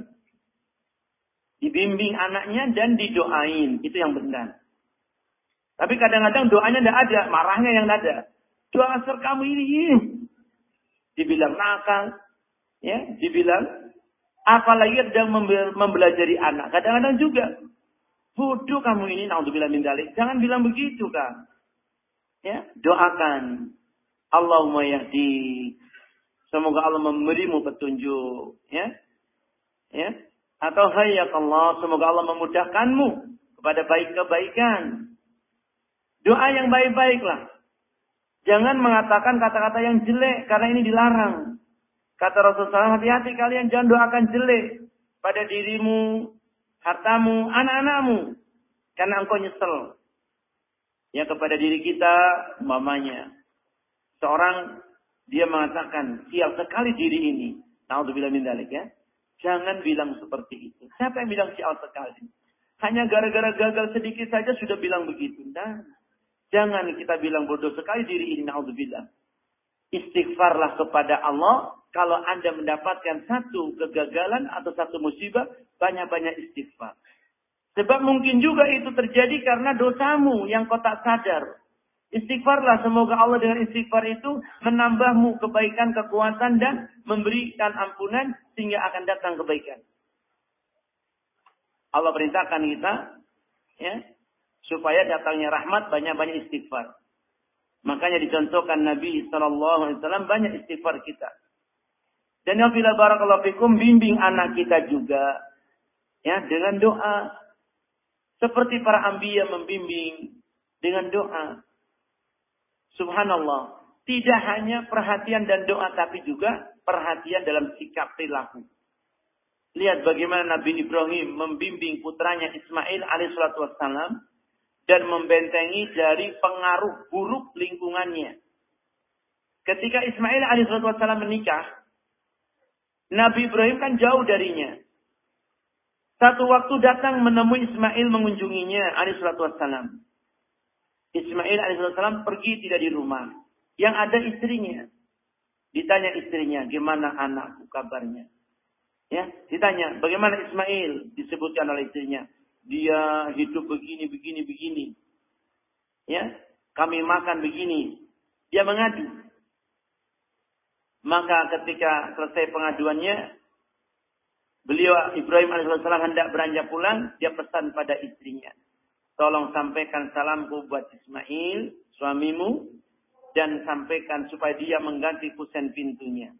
Dibimbing anaknya dan didoain. Itu yang benar. Tapi kadang-kadang doanya tidak ada. Marahnya yang tidak ada. Doa asal kamu ini. Dibilang nakal. Ya, dibilang. Apalagi sedang mempelajari anak. Kadang-kadang juga. Bodoh kamu ini. Naudzubillah min dzalik. Jangan bilang begitu kan. Ya, doakan. Allahumma yahdi. Semoga Allah memberimu petunjuk. Ya. Ya. Atau hayyakallah, semoga Allah memudahkanmu kepada baik kebaikan. Doa yang baik-baiklah. Jangan mengatakan kata-kata yang jelek, karena ini dilarang. Kata Rasulullah, hati-hati kalian jangan doakan jelek pada dirimu, hartamu, anak-anakmu. Karena engkau nyesel. Ya kepada diri kita, mamanya. Seorang, dia mengatakan, sial sekali diri ini. Naudzubillah min dzalik ya. Jangan bilang seperti itu. Siapa yang bilang sial sekali? Hanya gara-gara gagal sedikit saja sudah bilang begitu. Nah, jangan kita bilang bodoh sekali diri ini. Na'udzubillah. Istighfarlah kepada Allah. Kalau Anda mendapatkan satu kegagalan atau satu musibah, banyak-banyak istighfar. Sebab mungkin juga itu terjadi karena dosamu yang kau tak sadar. Istighfarlah, semoga Allah dengan istighfar itu menambahmu kebaikan, kekuatan dan memberikan ampunan sehingga akan datang kebaikan. Allah perintahkan kita ya, supaya datangnya rahmat banyak-banyak istighfar. Makanya dicontohkan Nabi sallallahu alaihi wasallam banyak istighfar kita. Dan yang bila barakallahu fikum bimbing anak kita juga ya dengan doa seperti para anbiya membimbing dengan doa. Subhanallah. Tidak hanya perhatian dan doa, tapi juga perhatian dalam sikap perilaku. Lihat bagaimana Nabi Ibrahim membimbing putranya Ismail alaihissalatu wassalam dan membentengi dari pengaruh buruk lingkungannya. Ketika Ismail alaihissalam menikah, Nabi Ibrahim kan jauh darinya. Satu waktu datang menemui Ismail mengunjunginya alaihissalam. Ismail alaihissalam pergi tidak di rumah. Yang ada istrinya. Ditanya istrinya, gimana anakku kabarnya? Ya, ditanya, bagaimana Ismail? Disebutkan oleh istrinya, dia hidup begini, begini, begini. Ya, kami makan begini. Dia mengadu. Maka ketika selesai pengaduannya, beliau Ibrahim alaihissalam hendak beranjak pulang, dia pesan pada istrinya, tolong sampaikan salamku buat Ismail, suamimu, dan sampaikan supaya dia mengganti kusen pintunya.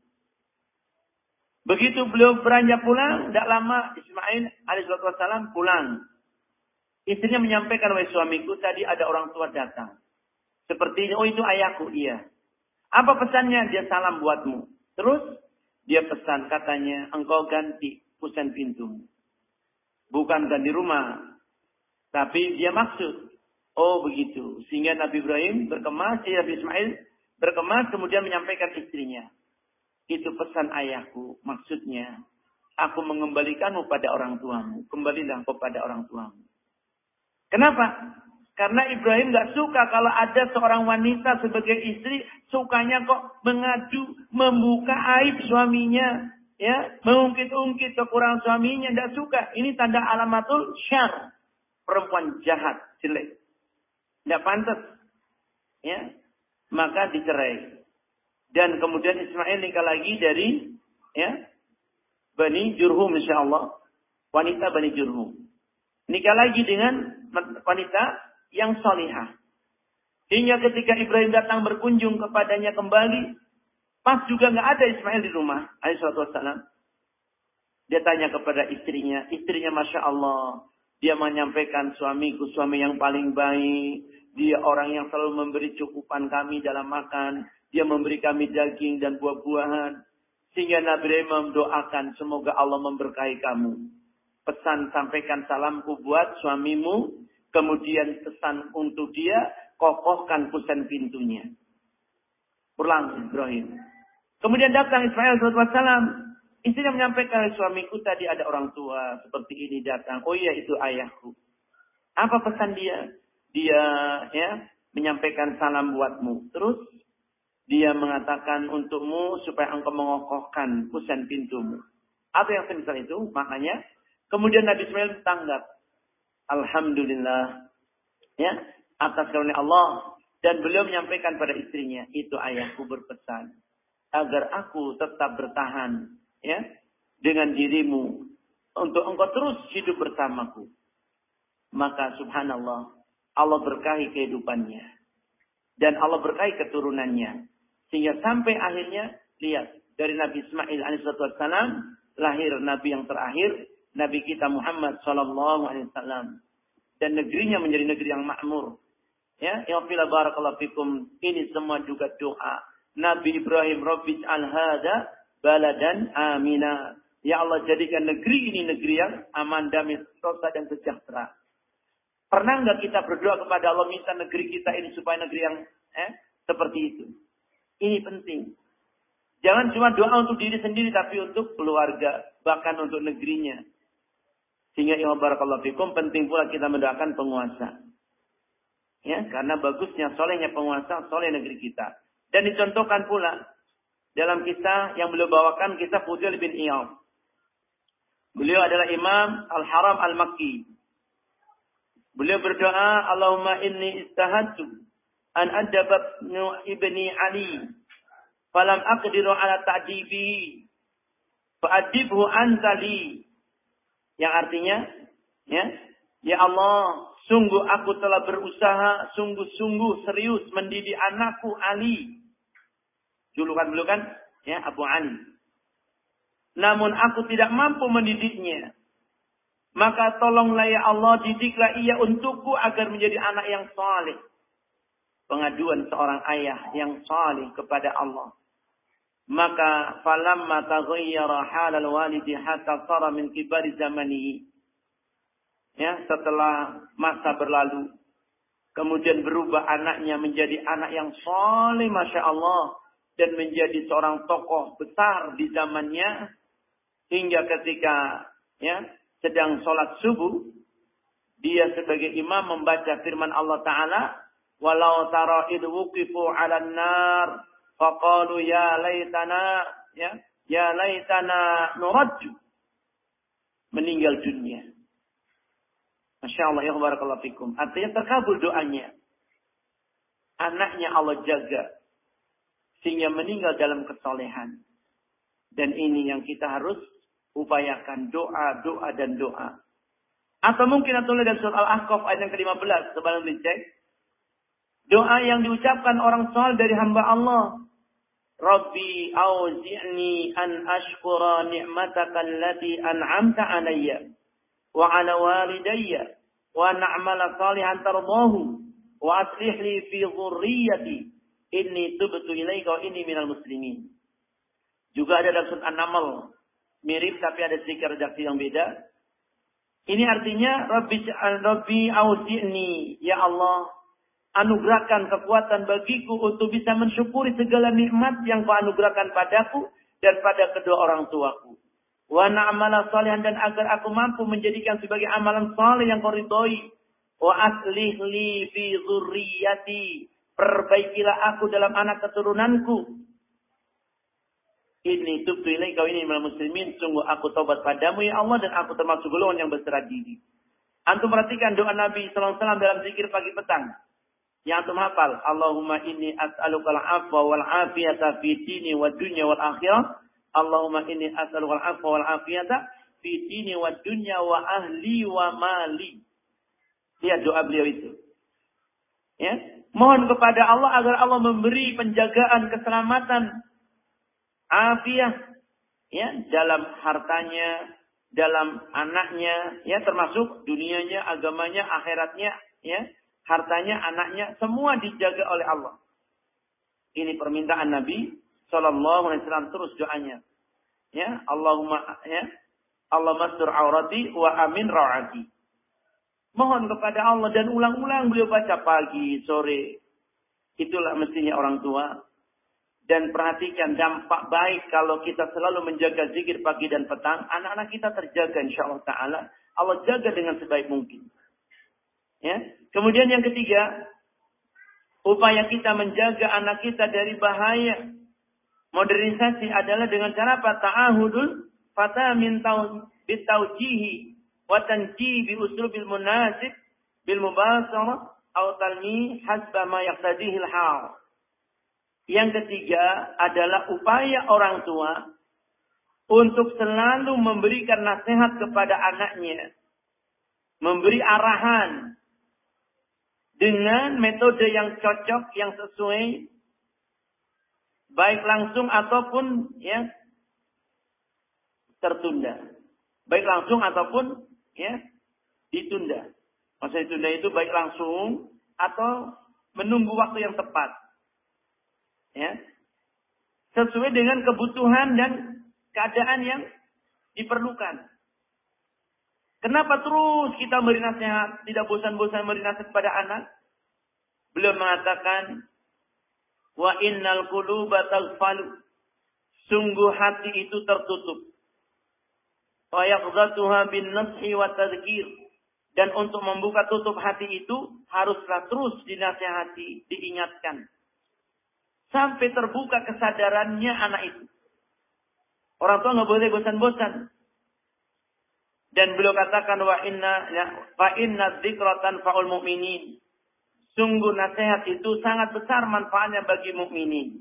Begitu beliau beranjak pulang, tidak lama Ismail alaihissalam pulang. Istrinya menyampaikan, wahai suamiku, tadi ada orang tua datang. Sepertinya, oh itu ayahku, iya. Apa pesannya? Dia salam buatmu. Terus dia pesan, katanya, engkau ganti kusen pintumu. Bukan ganti rumah. Tapi dia maksud, oh begitu. Sehingga Nabi Ibrahim berkemas, eh, Nabi Ismail berkemas, kemudian menyampaikan istrinya. Itu pesan ayahku. Maksudnya, aku mengembalikanmu pada orang tuamu. Kembalilah kepada orang tuamu. Kenapa? Karena Ibrahim gak suka kalau ada seorang wanita sebagai istri, sukanya kok mengadu, membuka aib suaminya. Ya, mengungkit-ungkit kekurangan suaminya. Gak suka. Ini tanda alamatul syar. Perempuan jahat, jelek. Tidak pantas. Ya. Maka dicerai. Dan kemudian Ismail nikah lagi dari ya, Bani Jurhum insyaallah. Wanita Bani Jurhum. Nikah lagi dengan wanita yang salihah. Hingga ketika Ibrahim datang berkunjung kepadanya kembali, pas juga nggak ada Ismail di rumah. Alaihissalatu wassalam. Dia tanya kepada istrinya. Istrinya Masya Allah. Dia menyampaikan, suamiku suami yang paling baik. Dia orang yang selalu memberi cukupan kami dalam makan. Dia memberi kami daging dan buah-buahan. Sehingga Nabi Ibrahim mendoakan, semoga Allah memberkahi kamu. Pesan, sampaikan salamku buat suamimu. Kemudian pesan untuk dia, kokohkan kusen pintunya. Pulang Ibrahim. Kemudian datang Ismail alaihissalam. Istrinya menyampaikan, suamiku tadi ada orang tua seperti ini datang. Oh iya, itu ayahku. Apa pesan dia? Dia ya menyampaikan salam buatmu. Terus dia mengatakan untukmu supaya engkau mengokohkan kusen pintumu. Atau yang semisal itu, maknanya. Kemudian Nabi Ismail tanggap. Alhamdulillah. Ya, atas karunia Allah. Dan beliau menyampaikan pada istrinya, itu ayahku berpesan. Agar aku tetap bertahan. Ya, dengan dirimu untuk engkau terus hidup bersamaku. Maka subhanallah, Allah berkahi kehidupannya dan Allah berkahi keturunannya sehingga sampai akhirnya lihat dari Nabi Ismail alaihissalam lahir Nabi yang terakhir, Nabi kita Muhammad sallallahu alaihi wasallam, dan negerinya menjadi negeri yang makmur. Ya, ya fila barakallahu fikum, ini semua juga doa Nabi Ibrahim, Rabbi ij'al hadza baladan amina. Ya Allah, jadikan negeri ini negeri yang aman, damai, sentosa dan sejahtera. Pernah enggak kita berdoa kepada Allah minta negeri kita ini supaya negeri yang eh, seperti itu? Ini penting. Jangan cuma doa untuk diri sendiri, tapi untuk keluarga, bahkan untuk negerinya. Sehingga ya barakallahu fikum, penting pula kita mendoakan penguasa. Ya, karena bagusnya, solehnya penguasa, soleh negeri kita. Dan dicontohkan pula dalam kisah yang beliau bawakan, kisah Fudail bin Iyad. Beliau adalah Imam Al-Haram Al-Makki. Beliau berdoa, Allahumma inni istahadtu an adaba ibni Ali. Falam aqdiru ala ta'dibihi. Fa'adibhu anta li. Yang artinya, ya, ya Allah, sungguh aku telah berusaha, sungguh-sungguh serius mendidik anakku Ali. Julukan-julukan ya Abu Ali. Namun aku tidak mampu mendidiknya. Maka tolonglah ya Allah, didiklah ia untukku agar menjadi anak yang saleh. Pengaduan seorang ayah yang saleh kepada Allah. Maka falamma taghayyara halal walidi hatta sara min kibari zamanihi. Ya, setelah masa berlalu, kemudian berubah anaknya menjadi anak yang soleh, Masya Allah, dan menjadi seorang tokoh besar di zamannya, hingga ketika ya sedang sholat subuh, dia sebagai imam membaca firman Allah Ta'ala, walau tara idh wuqifu 'alan nar faqalu ya laitana ya ya laitana nuraddu, meninggal dunia. Masya Allah, ya barakallahu fikum. Artinya terkabul doanya. Anaknya Allah jaga sehingga meninggal dalam kesolehan. Dan ini yang kita harus upayakan, doa, doa dan doa. Atau mungkin atau dari surah Al-Ahqaf ayat yang ke lima belas sebelum dicek. Doa yang diucapkan orang saleh dari hamba Allah. Rabbi auzi'ni an ashkura ni'mataka allati an'amta 'alayya wa 'ala walidayya wa na'mala salihan tardahu wa aslih li fi dhurriyyati inni tubtu ilaika wa inni minal muslimin. Juga ada dalam surat An-Naml, mirip tapi ada sedikit redaksi yang beda. Ini artinya Rabbi Rabbi auzi'ni, ya Allah, anugerahkan kekuatan bagiku untuk bisa mensyukuri segala nikmat yang Kau anugerahkan padaku dan pada kedua orang tuaku. Wa na'mala salihan, dan agar aku mampu menjadikan sebagai amalan saleh yang Kau ridhoi. Wa aslih li fi dzurriyyati, perbaikilah aku dalam anak keturunanku. Inni tubtu ilaika wa inni minal muslimin, sungguh aku taubat padamu ya Allah dan aku termasuk golongan yang berserah diri. Antum perhatikan doa Nabi sallallahu alaihi wasallam dalam zikir pagi petang. Yang antum hafal, Allahumma inni as'aluka al-'afwa wal 'afiyata fi dini wad dunya wal akhirah. Allahumma inni as'aluka al-'afwa wal 'afiyata fi dini wad dunya wa ahli wa mali. Lihat doa beliau itu. Ya, mohon kepada Allah agar Allah memberi penjagaan, keselamatan, afiah, ya, dalam hartanya, dalam anaknya, ya, termasuk dunianya, agamanya, akhiratnya, ya. Hartanya, anaknya, semua dijaga oleh Allah. Ini permintaan Nabi Sallallahu Alaihi Wasallam, terus doanya. Ya, Allahumma, ya, Allah mastur aurati wa amin ra'ati. Mohon kepada Allah dan ulang-ulang beliau baca pagi, sore. Itulah mestinya orang tua. Dan perhatikan dampak baik kalau kita selalu menjaga zikir pagi dan petang. Anak-anak kita terjaga insyaAllah ta'ala. Allah jaga dengan sebaik mungkin. Ya. Kemudian yang ketiga, upaya kita menjaga anak kita dari bahaya modernisasi adalah dengan cara apa? Ta'ahudul fata min bitaujihi wa tanjihi bi uslubil munasib bil mubasarah aw talmi hasba ma yaqtadihi al-hal. Yang ketiga adalah upaya orang tua untuk selalu memberikan nasihat kepada anaknya, memberi arahan dengan metode yang cocok, yang sesuai, baik langsung ataupun ya tertunda. Baik langsung ataupun ya ditunda. Maksudnya ditunda itu baik langsung atau menunggu waktu yang tepat. Ya. Sesuai dengan kebutuhan dan keadaan yang diperlukan. Kenapa terus kita beri nasihat, tidak bosan-bosan beri nasihat kepada anak? Beliau mengatakan, wa innal quluba taghfalu, sungguh hati itu tertutup. Wa yaqdatuha bin nashi wa tadhkir, dan untuk membuka tutup hati itu haruslah terus dinasihati, diingatkan. Sampai terbuka kesadarannya anak itu. Orang tua nggak boleh bosan-bosan. Dan beliau katakan wa inna ya, fa inna dzikratan faul mu'minin. Sungguh nasihat itu sangat besar manfaatnya bagi mukminin.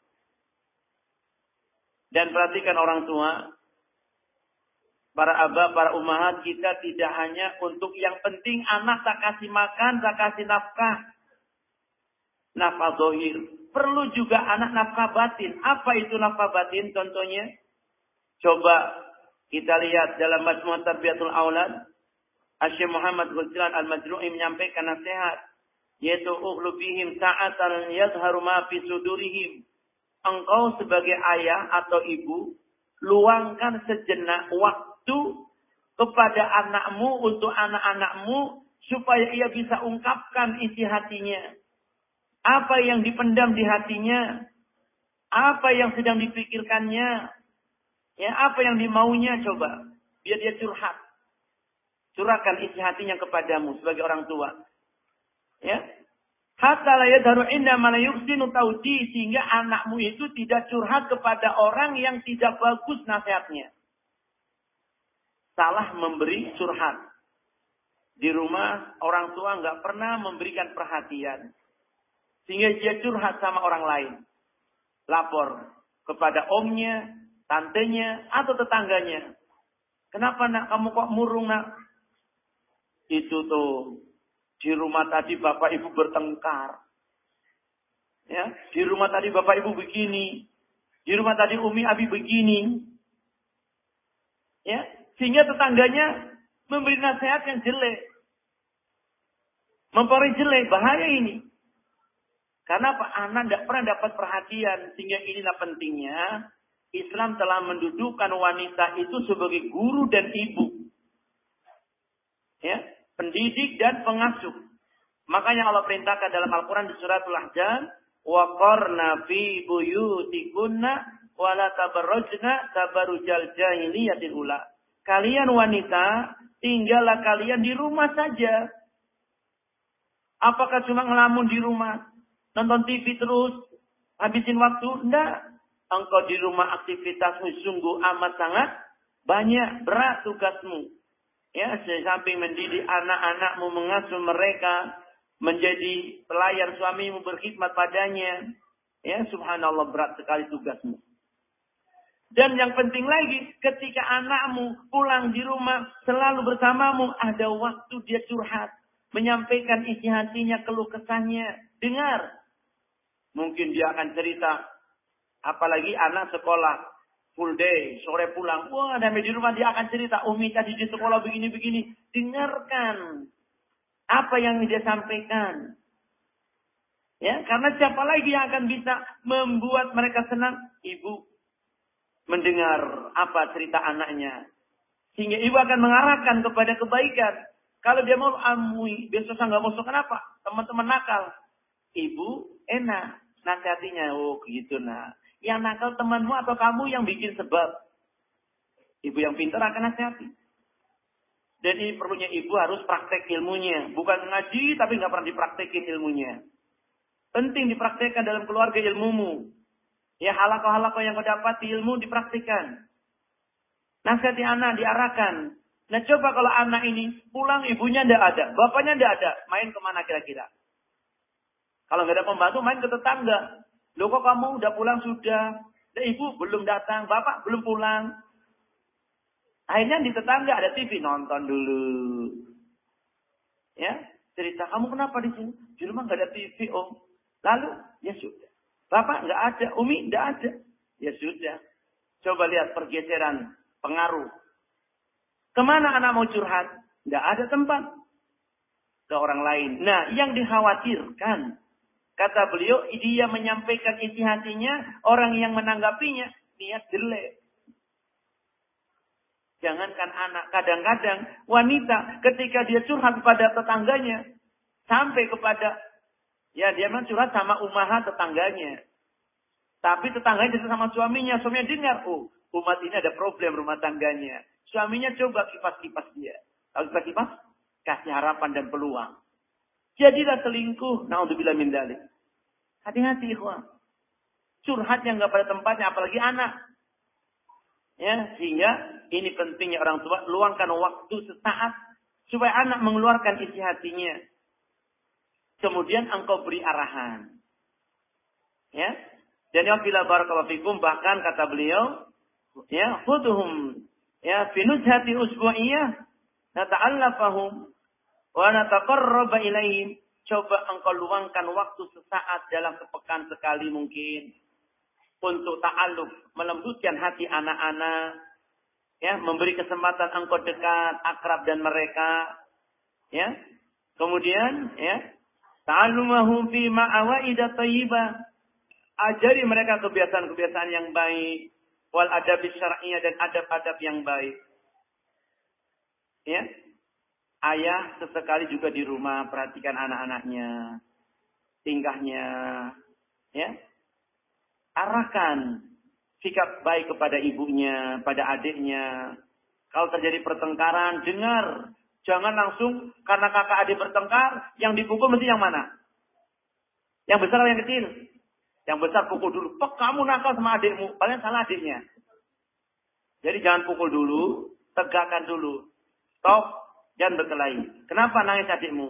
Dan perhatikan orang tua, para abah, para ummahat, kita tidak hanya untuk yang penting anak tak kasih makan, tak kasih nafkah. Nafkah zahir. Perlu juga anak nafkah batin. Apa itu nafkah batin? Contohnya, coba kita lihat dalam Majmu' Tarbiyatul Aulad, Syekh Muhammad Ghazlan Al-Majru'i menyampaikan nasihat, yaitu uhlubihim sa'atan yazharu ma fi sudurihim. Engkau sebagai ayah atau ibu, luangkan sejenak waktu kepada anakmu, untuk anak-anakmu supaya ia bisa ungkapkan isi hatinya. Apa yang dipendam di hatinya, apa yang sedang dipikirkannya, ya, apa yang dimaunya, coba. Biar dia curhat. Curahkan isi hatinya kepadamu sebagai orang tua. Ya. Hatta la yadharu inda ma la yuhsinu tawdi, sehingga anakmu itu tidak curhat kepada orang yang tidak bagus nasihatnya. Salah memberi curhat. Di rumah orang tua nggak pernah memberikan perhatian. Sehingga dia curhat sama orang lain. Lapor kepada omnya, tantenya, atau tetangganya. Kenapa nak, kamu kok murung nak? Itu tuh, di rumah tadi bapak ibu bertengkar. Ya, di rumah tadi bapak ibu begini. Di rumah tadi umi abi begini. Ya, sehingga tetangganya memberi nasihat yang jelek. Mempengaruhi jelek, bahaya ini. Karena Pak anak tidak pernah dapat perhatian. Sehingga inilah pentingnya Islam telah mendudukkan wanita itu sebagai guru dan ibu. Ya, pendidik dan pengasuh. Makanya Allah perintahkan dalam Al-Quran di surat Al-Ahzab, وَقَرْنَا فِي بُيُوتِكُنَّ وَلَا تَبَرَّجْنَا تَبَرُّجَ الْجَاهِلِيَّةِ الْأُولَى. Kalian wanita, tinggallah kalian di rumah saja. Apakah cuma ngelamun di rumah? Nonton T V terus? Habisin waktu? Enggak. Engkau di rumah aktivitasmu sungguh amat sangat banyak, berat tugasmu. Ya, samping mendidik anak-anakmu, mengasuh mereka, menjadi pelayan suamimu, berkhidmat padanya. Ya, subhanallah, berat sekali tugasmu. Dan yang penting lagi, ketika anakmu pulang di rumah, selalu bersamamu, ada waktu dia curhat. Menyampaikan isi hatinya, keluh kesahnya. Dengar. Mungkin dia akan cerita. Apalagi anak sekolah. Full day, sore pulang. Wah, damai di rumah dia akan cerita. Umi tadi di sekolah begini-begini. Dengarkan. Apa yang dia sampaikan. Ya, karena siapa lagi yang akan bisa membuat mereka senang? Ibu. Mendengar apa cerita anaknya. Sehingga ibu akan mengarahkan kepada kebaikan. Kalau dia mau amui, besok saya nggak mau, kenapa? Teman-teman nakal. Ibu enak nasihatinya. Oh gitu nah. Yang nakal temanmu atau kamu yang bikin sebab. Ibu yang pintar akan nasihati. Dan ini perlunya ibu harus praktek ilmunya. Bukan ngaji tapi nggak pernah dipraktekin ilmunya. Penting dipraktekkan dalam keluarga ilmumu. Ya, halaqah-halaqah yang kau dapat di ilmu dipraktikkan. Nasihati anak diarahkan. Nah, coba kalau anak ini pulang ibunya tidak ada, bapaknya tidak ada, main kemana kira-kira? Kalau nggak ada pembantu, main ke tetangga. Loh, kok kamu udah pulang sudah? Nah, ibu belum datang, bapak belum pulang. Akhirnya di tetangga ada T V, nonton dulu. Ya, cerita, kamu kenapa di sini? Di rumah nggak ada T V, om. Lalu, ya sudah. Bapak nggak ada, umi nggak ada. Ya sudah. Coba lihat pergeseran pengaruh. Kemana anak mau curhat? Nggak ada tempat. Ke orang lain. Nah, yang dikhawatirkan. Kata beliau, dia menyampaikan isi hatinya. Orang yang menanggapinya, niat jelek. Jangankan anak. Kadang-kadang wanita ketika dia curhat kepada tetangganya. Sampai kepada, ya dia memang curhat sama umaha tetangganya. Tapi tetangganya cerita sama suaminya. Suaminya dengar, oh umat ini ada problem rumah tangganya. Suaminya coba kipas-kipas dia. Kalau kipas-kipas, kasih harapan dan peluang. Jadilah selingkuh. Na'udzubillah min dzalik. Hati-hati ikhwan. Curhat yang gak pada tempatnya, apalagi anak. Ya, sehingga ini pentingnya orang tua luangkan waktu sesaat supaya anak mengeluarkan isi hatinya. Kemudian engkau beri arahan. Ya. Dan ya bila barakallahu fikum, bahkan kata beliau, ya, khuduhum ya fi nuzhati usbu'iyah nata'allafahum wa nataqarraba ilaihim. Coba engkau luangkan waktu sesaat dalam sepekan sekali mungkin untuk ta'aluf, melembutkan hati anak-anak, ya, memberi kesempatan engkau dekat, akrab dan mereka, ya. Kemudian, ya, ta'allumahum fi ma'awaida thayyibah. Ajari mereka kebiasaan-kebiasaan yang baik, wal adab syar'iyyah dan adab-adab yang baik. Ya. ayah sesekali juga di rumah perhatikan anak-anaknya, tingkahnya, ya. Arahkan sikap baik kepada ibunya, pada adiknya. Kalau terjadi pertengkaran, dengar. Jangan langsung karena kakak adik bertengkar, yang dipukul mesti yang mana? Yang besar atau yang kecil? Yang besar pukul dulu. Pek, kamu nakal sama adikmu. Paling salah adiknya. Jadi jangan pukul dulu, tegakkan dulu. Stop, jangan berkelahi. Kenapa nangis adikmu?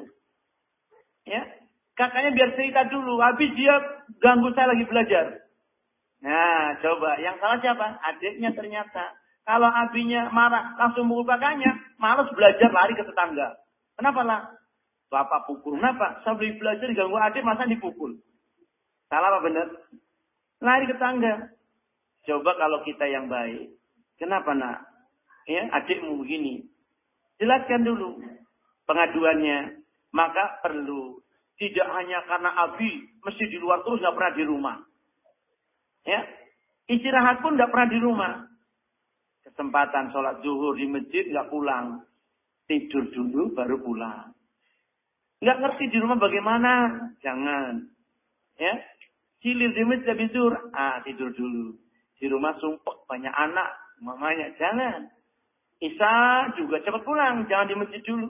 Ya, kakaknya biar cerita dulu. Habis dia ganggu saya lagi belajar. Nah, coba. Yang salah siapa? Adiknya ternyata. Kalau abinya marah, langsung mukul kakaknya. Malas belajar, lari ke tetangga. Kenapa lah? Bapak pukul. Kenapa? Saya beli belajar diganggu adik, masa dipukul? Salah apa benar? Lari ke tetangga. Coba kalau kita yang baik. Kenapa nak? Ya, adikmu begini. Jelaskan dulu pengaduannya. Maka perlu. Tidak hanya karena abi, mesti di luar terus, gak pernah di rumah. Ya, istirahat pun tidak pernah di rumah. Kesempatan sholat zuhur di masjid nggak pulang, tidur dulu baru pulang. Nggak ngerti di rumah bagaimana, jangan. Ya, cilir di masjid habis zuhur, ah tidur dulu. Di rumah sumpah banyak anak, mamanya jangan. Isya juga cepat pulang, jangan di masjid dulu.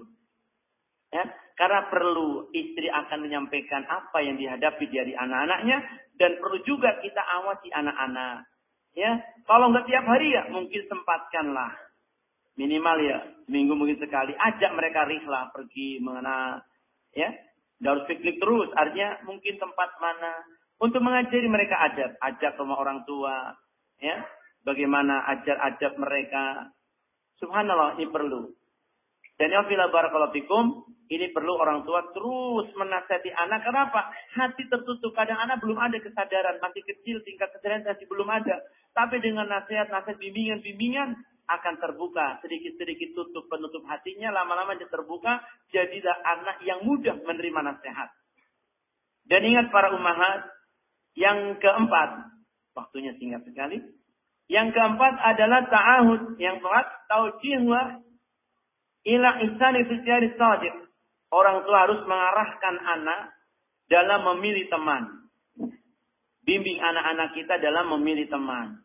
Ya, karena perlu istri akan menyampaikan apa yang dihadapi dari anak-anaknya. Dan perlu juga kita awasi anak-anak. Ya, kalau nggak tiap hari ya mungkin sempatkanlah. Minimal ya, minggu mungkin sekali. Ajak mereka rihlah pergi mengenal. Ya, nggak harus piknik terus. Artinya mungkin tempat mana. Untuk mengajari mereka adab. Ajak rumah orang tua. Ya, bagaimana ajar-ajab mereka. Subhanallah, ini perlu. Dan ya fila barakallahu fikum, ini perlu orang tua terus menasihati anak. Kenapa? Hati tertutup. Kadang anak belum ada kesadaran. Masih kecil, tingkat kesadaran masih belum ada. Tapi dengan nasihat-nasihat, bimbingan-bimbingan, akan terbuka. Sedikit-sedikit tutup, penutup hatinya. Lama-lama dia terbuka. Jadilah anak yang mudah menerima nasihat. Dan ingat para ummahat, yang keempat. Waktunya singkat sekali. Yang keempat adalah ta'ahud. Yang keempat, taujihwa ila ihsani fisyari sadiq. Orang tua harus mengarahkan anak dalam memilih teman. Bimbing anak-anak kita dalam memilih teman.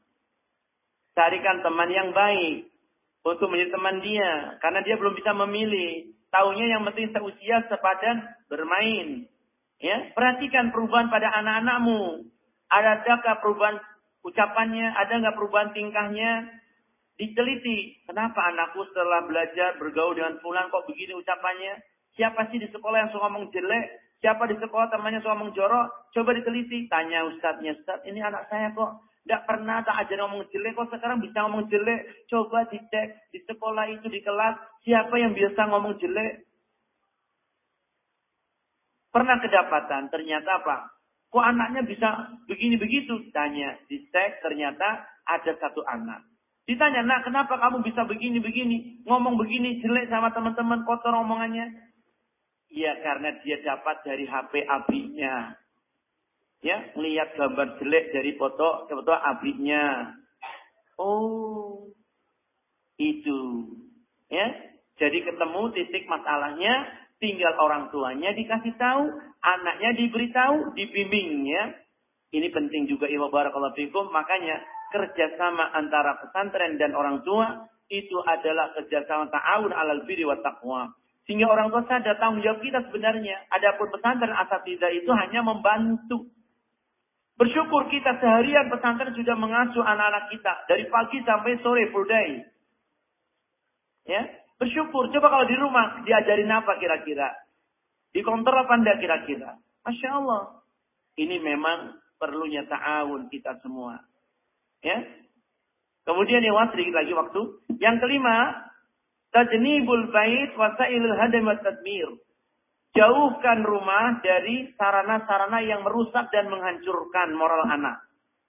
Carikan teman yang baik untuk menjadi teman dia. Karena dia belum bisa memilih. Taunya yang penting seusia, sepadan, bermain. Ya, perhatikan perubahan pada anak-anakmu. Adakah perubahan ucapannya? Ada nggak perubahan tingkahnya? Diteliti, kenapa anakku setelah belajar bergaul dengan fulan kok begini ucapannya? Siapa sih di sekolah yang suka ngomong jelek? Siapa di sekolah temannya suka ngomong jorok? Coba diteliti. Tanya ustadznya, ustadz ini anak saya kok tidak pernah tak ajar ngomong jelek, kok sekarang bisa ngomong jelek? Coba dicek di sekolah itu, di kelas, siapa yang biasa ngomong jelek? Pernah kedapatan, ternyata apa? Kok anaknya bisa begini begitu? Tanya, dicek, ternyata ada satu anak. Ditanya, nak kenapa kamu bisa begini-begini? Ngomong begini, jelek sama teman-teman, kotor omongannya. Iya, karena dia dapat dari H P abinya. Ya, melihat gambar jelek dari foto, foto abinya. Oh, itu. Ya, jadi ketemu titik masalahnya, tinggal orang tuanya dikasih tahu, anaknya diberitahu, dibimbingnya. Ini penting juga, ibu barakallahu fikum. Makanya kerjasama antara pesantren dan orang tua itu adalah kerjasama ta'awun alal birri wa taqwa. Sehingga orang tua sadar tanggung jawab kita sebenarnya. Adapun pesantren asatidzah itu hanya membantu. Bersyukur kita seharian pesantren sudah mengasuh anak-anak kita dari pagi sampai sore full day. Ya, bersyukur. Coba kalau di rumah diajarin apa kira-kira? Di kantor apa enggak kira-kira? Masya Allah. Ini memang perlunya ta'awun kita semua. Ya. Kemudian yang sedikit lagi waktu. Yang kelima, tajnibul bait wasailul hadam wat tadmir. Jauhkan rumah dari sarana-sarana yang merusak dan menghancurkan moral anak.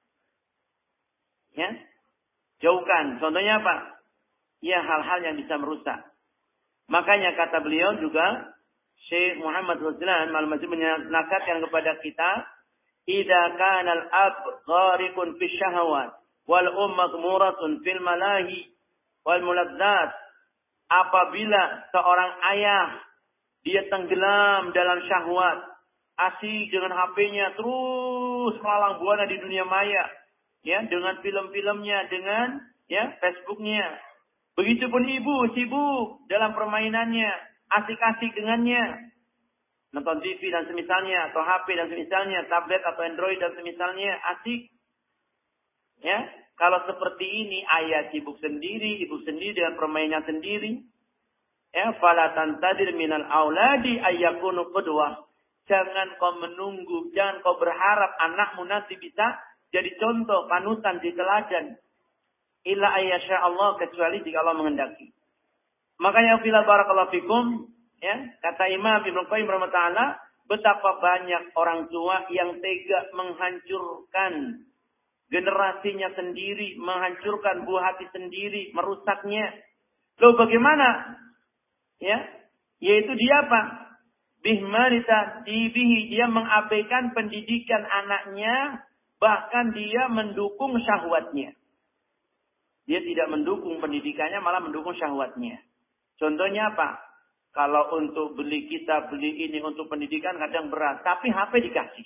Ya. Jauhkan. Contohnya apa? Ya, hal-hal yang bisa merusak. Makanya kata beliau juga, Syekh Muhammad Ruslan Al-Majid menasihatkan kepada kita, idza kana al-ab ghariqun fi syahawat wal ummu maghmuratun fil malahi wal muladzat apabila seorang ayah dia tenggelam dalam syahwat, asik dengan H P-nya, terus melalang buana di dunia maya, ya, dengan film-filmnya, dengan ya Facebook-nya. Begitupun ibu sibuk dalam permainannya, asik-asik dengannya, nonton T V dan semisalnya, atau H P dan semisalnya, tablet atau Android dan semisalnya, asik. Ya, kalau seperti ini ayah sibuk sendiri, ibu sendiri dengan permainannya sendiri. Ya, fala tantadir minal auladi ayyakunu qudwah. Jangan kau menunggu, jangan kau berharap anakmu nanti bisa jadi contoh, panutan, diteladan. Illa ayyasha Allah, kecuali jika Allah menghendaki. Makanya fila barakallahu fikum, ya, kata Imam Ibnu Qayyim rahimahullah, betapa banyak orang tua yang tega menghancurkan generasinya sendiri, menghancurkan buah hati sendiri, merusaknya. Loh bagaimana? Ya, yaitu dia apa? Bihmarita dibihi, dia mengabaikan pendidikan anaknya, bahkan dia mendukung syahwatnya. Dia tidak mendukung pendidikannya, malah mendukung syahwatnya. Contohnya apa? Kalau untuk beli kita, beli ini untuk pendidikan kadang berat, tapi H P dikasih.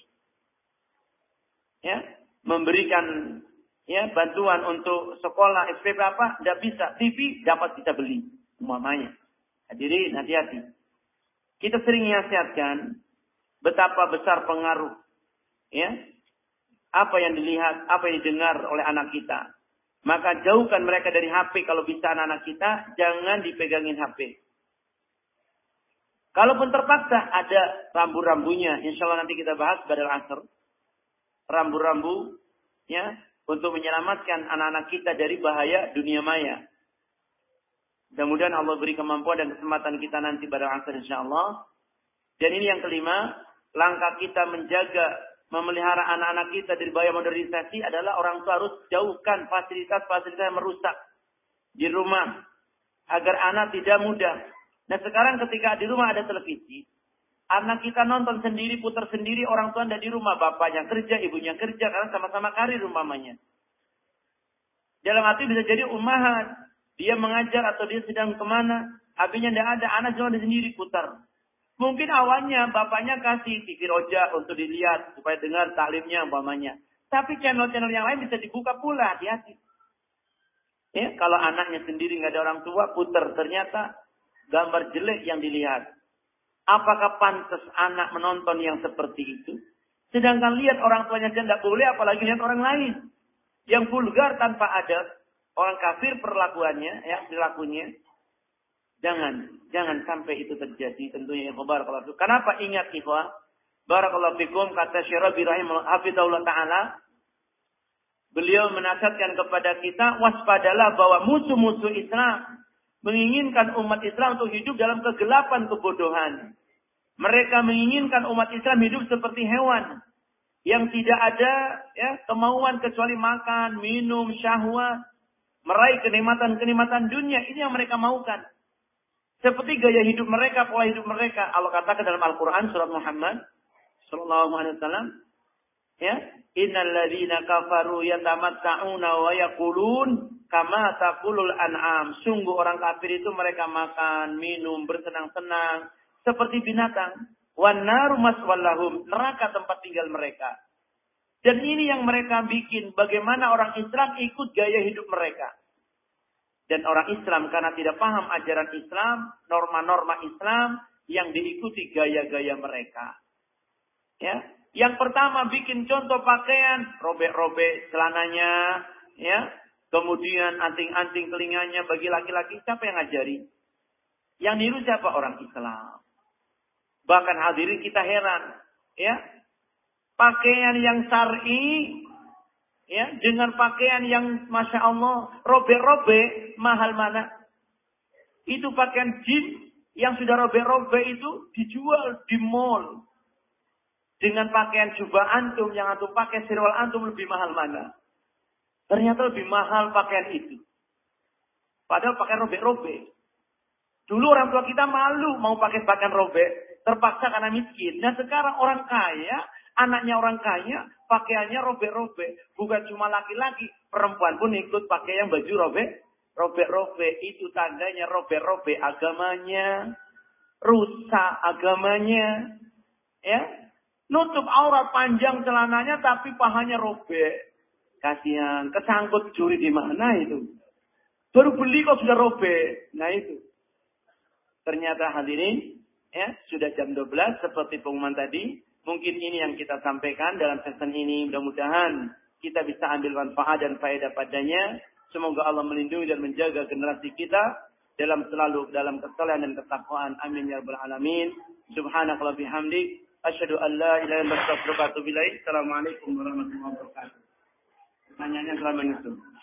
Ya, memberikan ya bantuan untuk sekolah S P P apa? Tidak bisa. T V dapat kita beli, umpamanya. Hadirin, hati-hati. Kita sering nasihatkan betapa besar pengaruh ya apa yang dilihat, apa yang didengar oleh anak kita. Maka jauhkan mereka dari H P kalau bisa anak-anak kita, jangan dipegangin H P. Kalaupun terpaksa ada rambu-rambunya, insya Allah nanti kita bahas pada asar. Rambu-rambu ya untuk menyelamatkan anak-anak kita dari bahaya dunia maya. Mudah-mudahan Allah beri kemampuan dan kesempatan kita nanti pada asar insyaallah. Dan ini yang kelima, langkah kita menjaga, memelihara anak-anak kita dari bahaya modernisasi adalah orang tua harus jauhkan fasilitas-fasilitas yang merusak di rumah agar anak tidak mudah. Nah sekarang ketika di rumah ada televisi, anak kita nonton sendiri, putar sendiri, orang tua tidak di rumah, bapaknya kerja, ibunya kerja karena sama-sama karir umpamanya. Dalam arti bisa jadi umahat. Dia mengajar atau dia sedang kemana, H P-nya tidak ada, anak cuma sendiri putar. Mungkin awalnya bapaknya kasih T V roja untuk dilihat, supaya dengar taklimnya umpamanya. Tapi channel-channel yang lain bisa dibuka pula, hati-hati. Ya, kalau anaknya sendiri nggak ada orang tua, putar, ternyata gambar jelek yang dilihat. Apakah pantas anak menonton yang seperti itu? Sedangkan lihat orang tuanya tidak boleh, apalagi lihat orang lain. Yang vulgar tanpa adab. Orang kafir perlakuannya, ya, perilakunya. Jangan, jangan sampai itu terjadi. Tentunya ya, barakallahu fikum. Kenapa ingat ikhwah? Barakallahu fikum, kata Syekh Rabi rahimahullah taala. Beliau menasihatkan kepada kita, waspadalah bahwa musuh-musuh Islam menginginkan umat Islam untuk hidup dalam kegelapan kebodohan. Mereka menginginkan umat Islam hidup seperti hewan yang tidak ada ya kemauan kecuali makan, minum, syahwat. Meraih kenikmatan-kenikmatan dunia, ini yang mereka maukan. Seperti gaya hidup mereka, pola hidup mereka. Allah katakan dalam Al-Quran, surat Muhammad sallallahu alaihi wasallam, ya, innal ladzina kafaru yatamatta'una wa yaqulun kama taqulul an'am. Sungguh orang kafir itu mereka makan, minum, bersenang-senang seperti binatang. Wan naru maswal lahum, neraka tempat tinggal mereka. Dan ini yang mereka bikin. Bagaimana orang Islam ikut gaya hidup mereka. Dan orang Islam karena tidak paham ajaran Islam, norma-norma Islam yang diikuti gaya-gaya mereka. Ya, yang pertama bikin contoh pakaian, robek-robek celananya, ya. Kemudian anting-anting telinganya bagi laki-laki, siapa yang ngajari? Yang niru siapa? Orang Islam. Bahkan hadirin kita heran, ya. Pakaian yang syar'i, ya, dengan pakaian yang masya Allah robek-robek, mahal mana? Itu pakaian jin yang sudah robek-robek itu dijual di mall. Dengan pakaian jubah antum yang antum pakai, sirwal antum lebih mahal mana? Ternyata lebih mahal pakaian itu. Padahal pakaian robek-robek. Dulu orang tua kita malu mau pakai pakaian robek, terpaksa karena miskin. Nah sekarang orang kaya, anaknya orang kaya, pakaiannya robek-robek. Bukan cuma laki-laki, perempuan pun ikut pakai yang baju robek, robek-robek, itu tandanya robek-robek agamanya, rusak agamanya. Ya, nutup aurat panjang celananya tapi pahanya robek. Kasihan, kesangkut curi di mana itu? Baru beli kok sudah robek. Nah itu. Ternyata hadirin, ya, sudah jam dua belas seperti pengumuman tadi. Mungkin ini yang kita sampaikan dalam sesi ini. Mudah-mudahan kita bisa ambil manfaat dan faedah padanya. Semoga Allah melindungi dan menjaga generasi kita dalam selalu dalam kesalahan dan ketakwaan. Amin ya rabbal alamin. Subhanakallah bihamdik. Asyhadu an la ilaha illa anta astaghfiruka wa atubu ilaik. Assalamualaikum warahmatullahi wabarakatuh. Pertanyaannya telah menyusul.